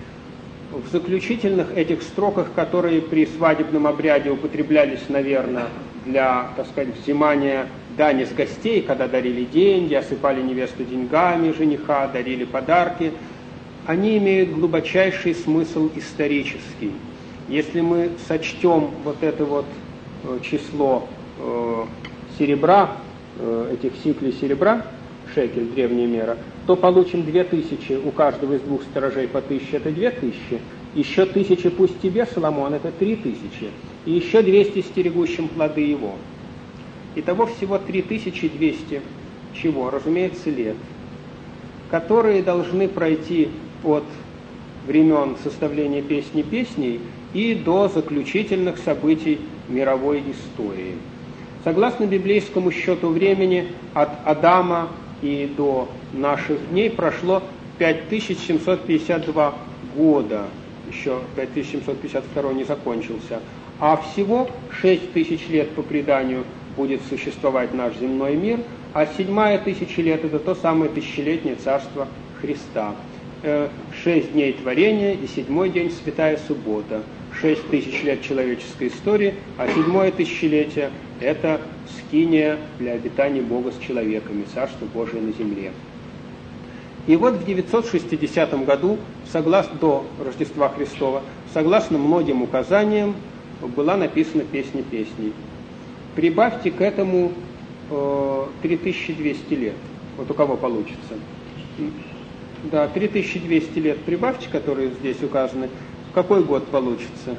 [SPEAKER 1] В заключительных этих строках, которые при свадебном обряде употреблялись, наверное, для, так сказать, взимания дани с гостей, когда дарили деньги, осыпали невесту деньгами жениха, дарили подарки, они имеют глубочайший смысл исторический. Если мы сочтем вот это вот число э, серебра, э, этих сиклей серебра, шекель, древняя мера, то получим две тысячи, у каждого из двух сторожей по тысяче, это две тысячи, еще тысяча пусть тебе, Соломон, это три тысячи, и еще двести стерегущим плоды его. Итого всего три тысячи двести чего? Разумеется, лет, которые должны пройти от времен составления «Песни песней» и до заключительных событий мировой истории. Согласно библейскому счету времени, от Адама и до наших дней прошло пять тысяч семьсот пятьдесят два года, еще пять тысяч семьсот пятьдесят два не закончился, а всего шесть тысяч лет по преданию будет существовать наш земной мир, а седьмая тысяча лет – это то самое тысячелетнее царство Христа. Шесть дней творения и седьмой день святая суббота. шесть тысяч лет человеческой истории, а седьмое тысячелетие – это скиния для обитания Бога с человеками, Царство Божие на земле. И вот в девятьсот шестидесятом году, согласно, до Рождества Христова, согласно многим указаниям, была написана «Песня песней». Прибавьте к этому э, три тысячи двести лет. Вот у кого получится? Да, три тысячи двести лет прибавьте, которые здесь указаны. Какой год получится?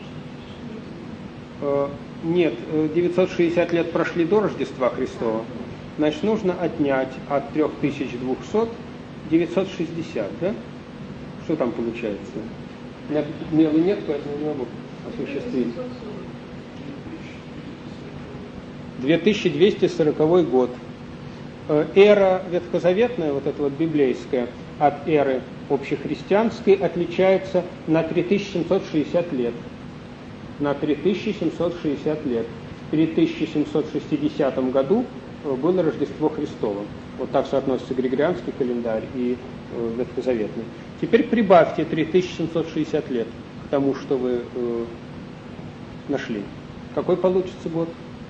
[SPEAKER 1] Э, нет, девятьсот шестьдесят лет прошли до Рождества Христова. Значит, нужно отнять от три тысячи двухсот девятьсот шестьдесят, да? Что там получается? У меня мела нет, поэтому не могу осуществить. две тысячи двести сороковой год. Эра ветхозаветная, вот эта вот библейская, от эры общехристианской отличается на три тысячи семьсот шестьдесят лет. На три тысячи семьсот шестьдесят лет. В три тысячи семьсот шестидесятом году было Рождество Христово. Вот так соотносится Григорианский календарь и э, ветхозаветный. Теперь прибавьте три тысячи семьсот шестьдесят лет к тому, что вы э, нашли. Какой получится год?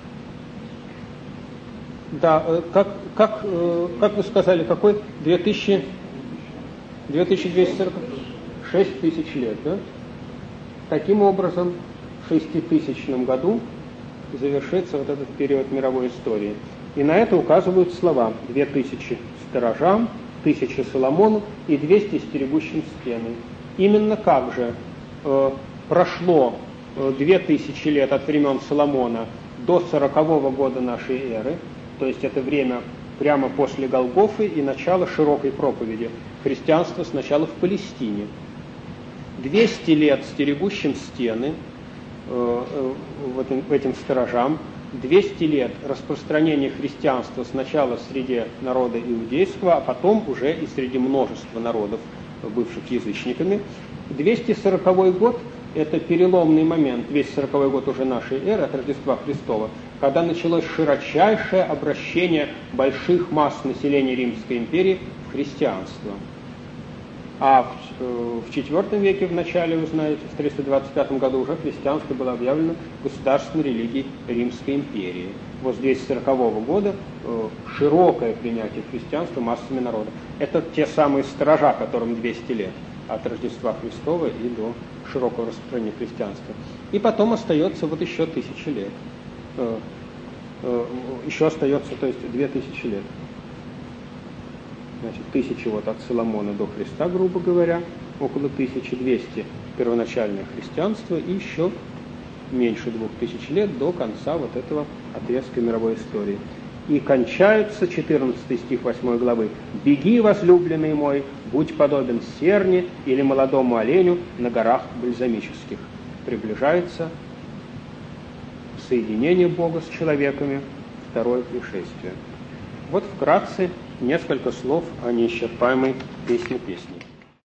[SPEAKER 1] Да, э, как, как, э, как вы сказали, какой? две тысячи, две тысячи двести сорок шесть тысяч лет, да? Таким образом, в шеститысячном году завершится вот этот период мировой истории. И на это указывают слова: две тысячи сторожам, тысяча Соломону и двести стерегущим стены. Именно как же э, прошло э, две тысячи лет от времен Соломона до сорокового года нашей эры, то есть это время прямо после Голгофы и начала широкой проповеди христианства сначала в Палестине. двести лет стерегущим стены, э, э, вот этим сторожам, двести лет распространения христианства сначала среди народа иудейского, а потом уже и среди множества народов, бывших язычниками. двести сороковой год – это переломный момент, двести сороковой год уже нашей эры, от Рождества Христова, когда началось широчайшее обращение больших масс населения Римской империи в христианство. А в, в четвёртом веке, в начале, вы знаете, в триста двадцать пятом году уже христианство было объявлено государственной религией Римской империи. Вот с двести сорокового года э, широкое принятие христианства массами народа. Это те самые сторожа, которым двести лет, от Рождества Христова и до широкого распространения христианства. И потом остается вот еще тысячи лет. Э, э, еще остается, то есть, две тысячи лет. Значит, тысячи вот от Соломона до Христа, грубо говоря, около тысячи двухсот первоначальное христианство и еще меньше двух тысяч лет до конца вот этого отрезка мировой истории. И кончается четырнадцатый стих восьмой главы: «Беги, возлюбленный мой, будь подобен серне или молодому оленю на горах бальзамических». Приближается соединение Бога с человеками, второе пришествие. Вот вкратце несколько слов о неисчерпаемой песне песней.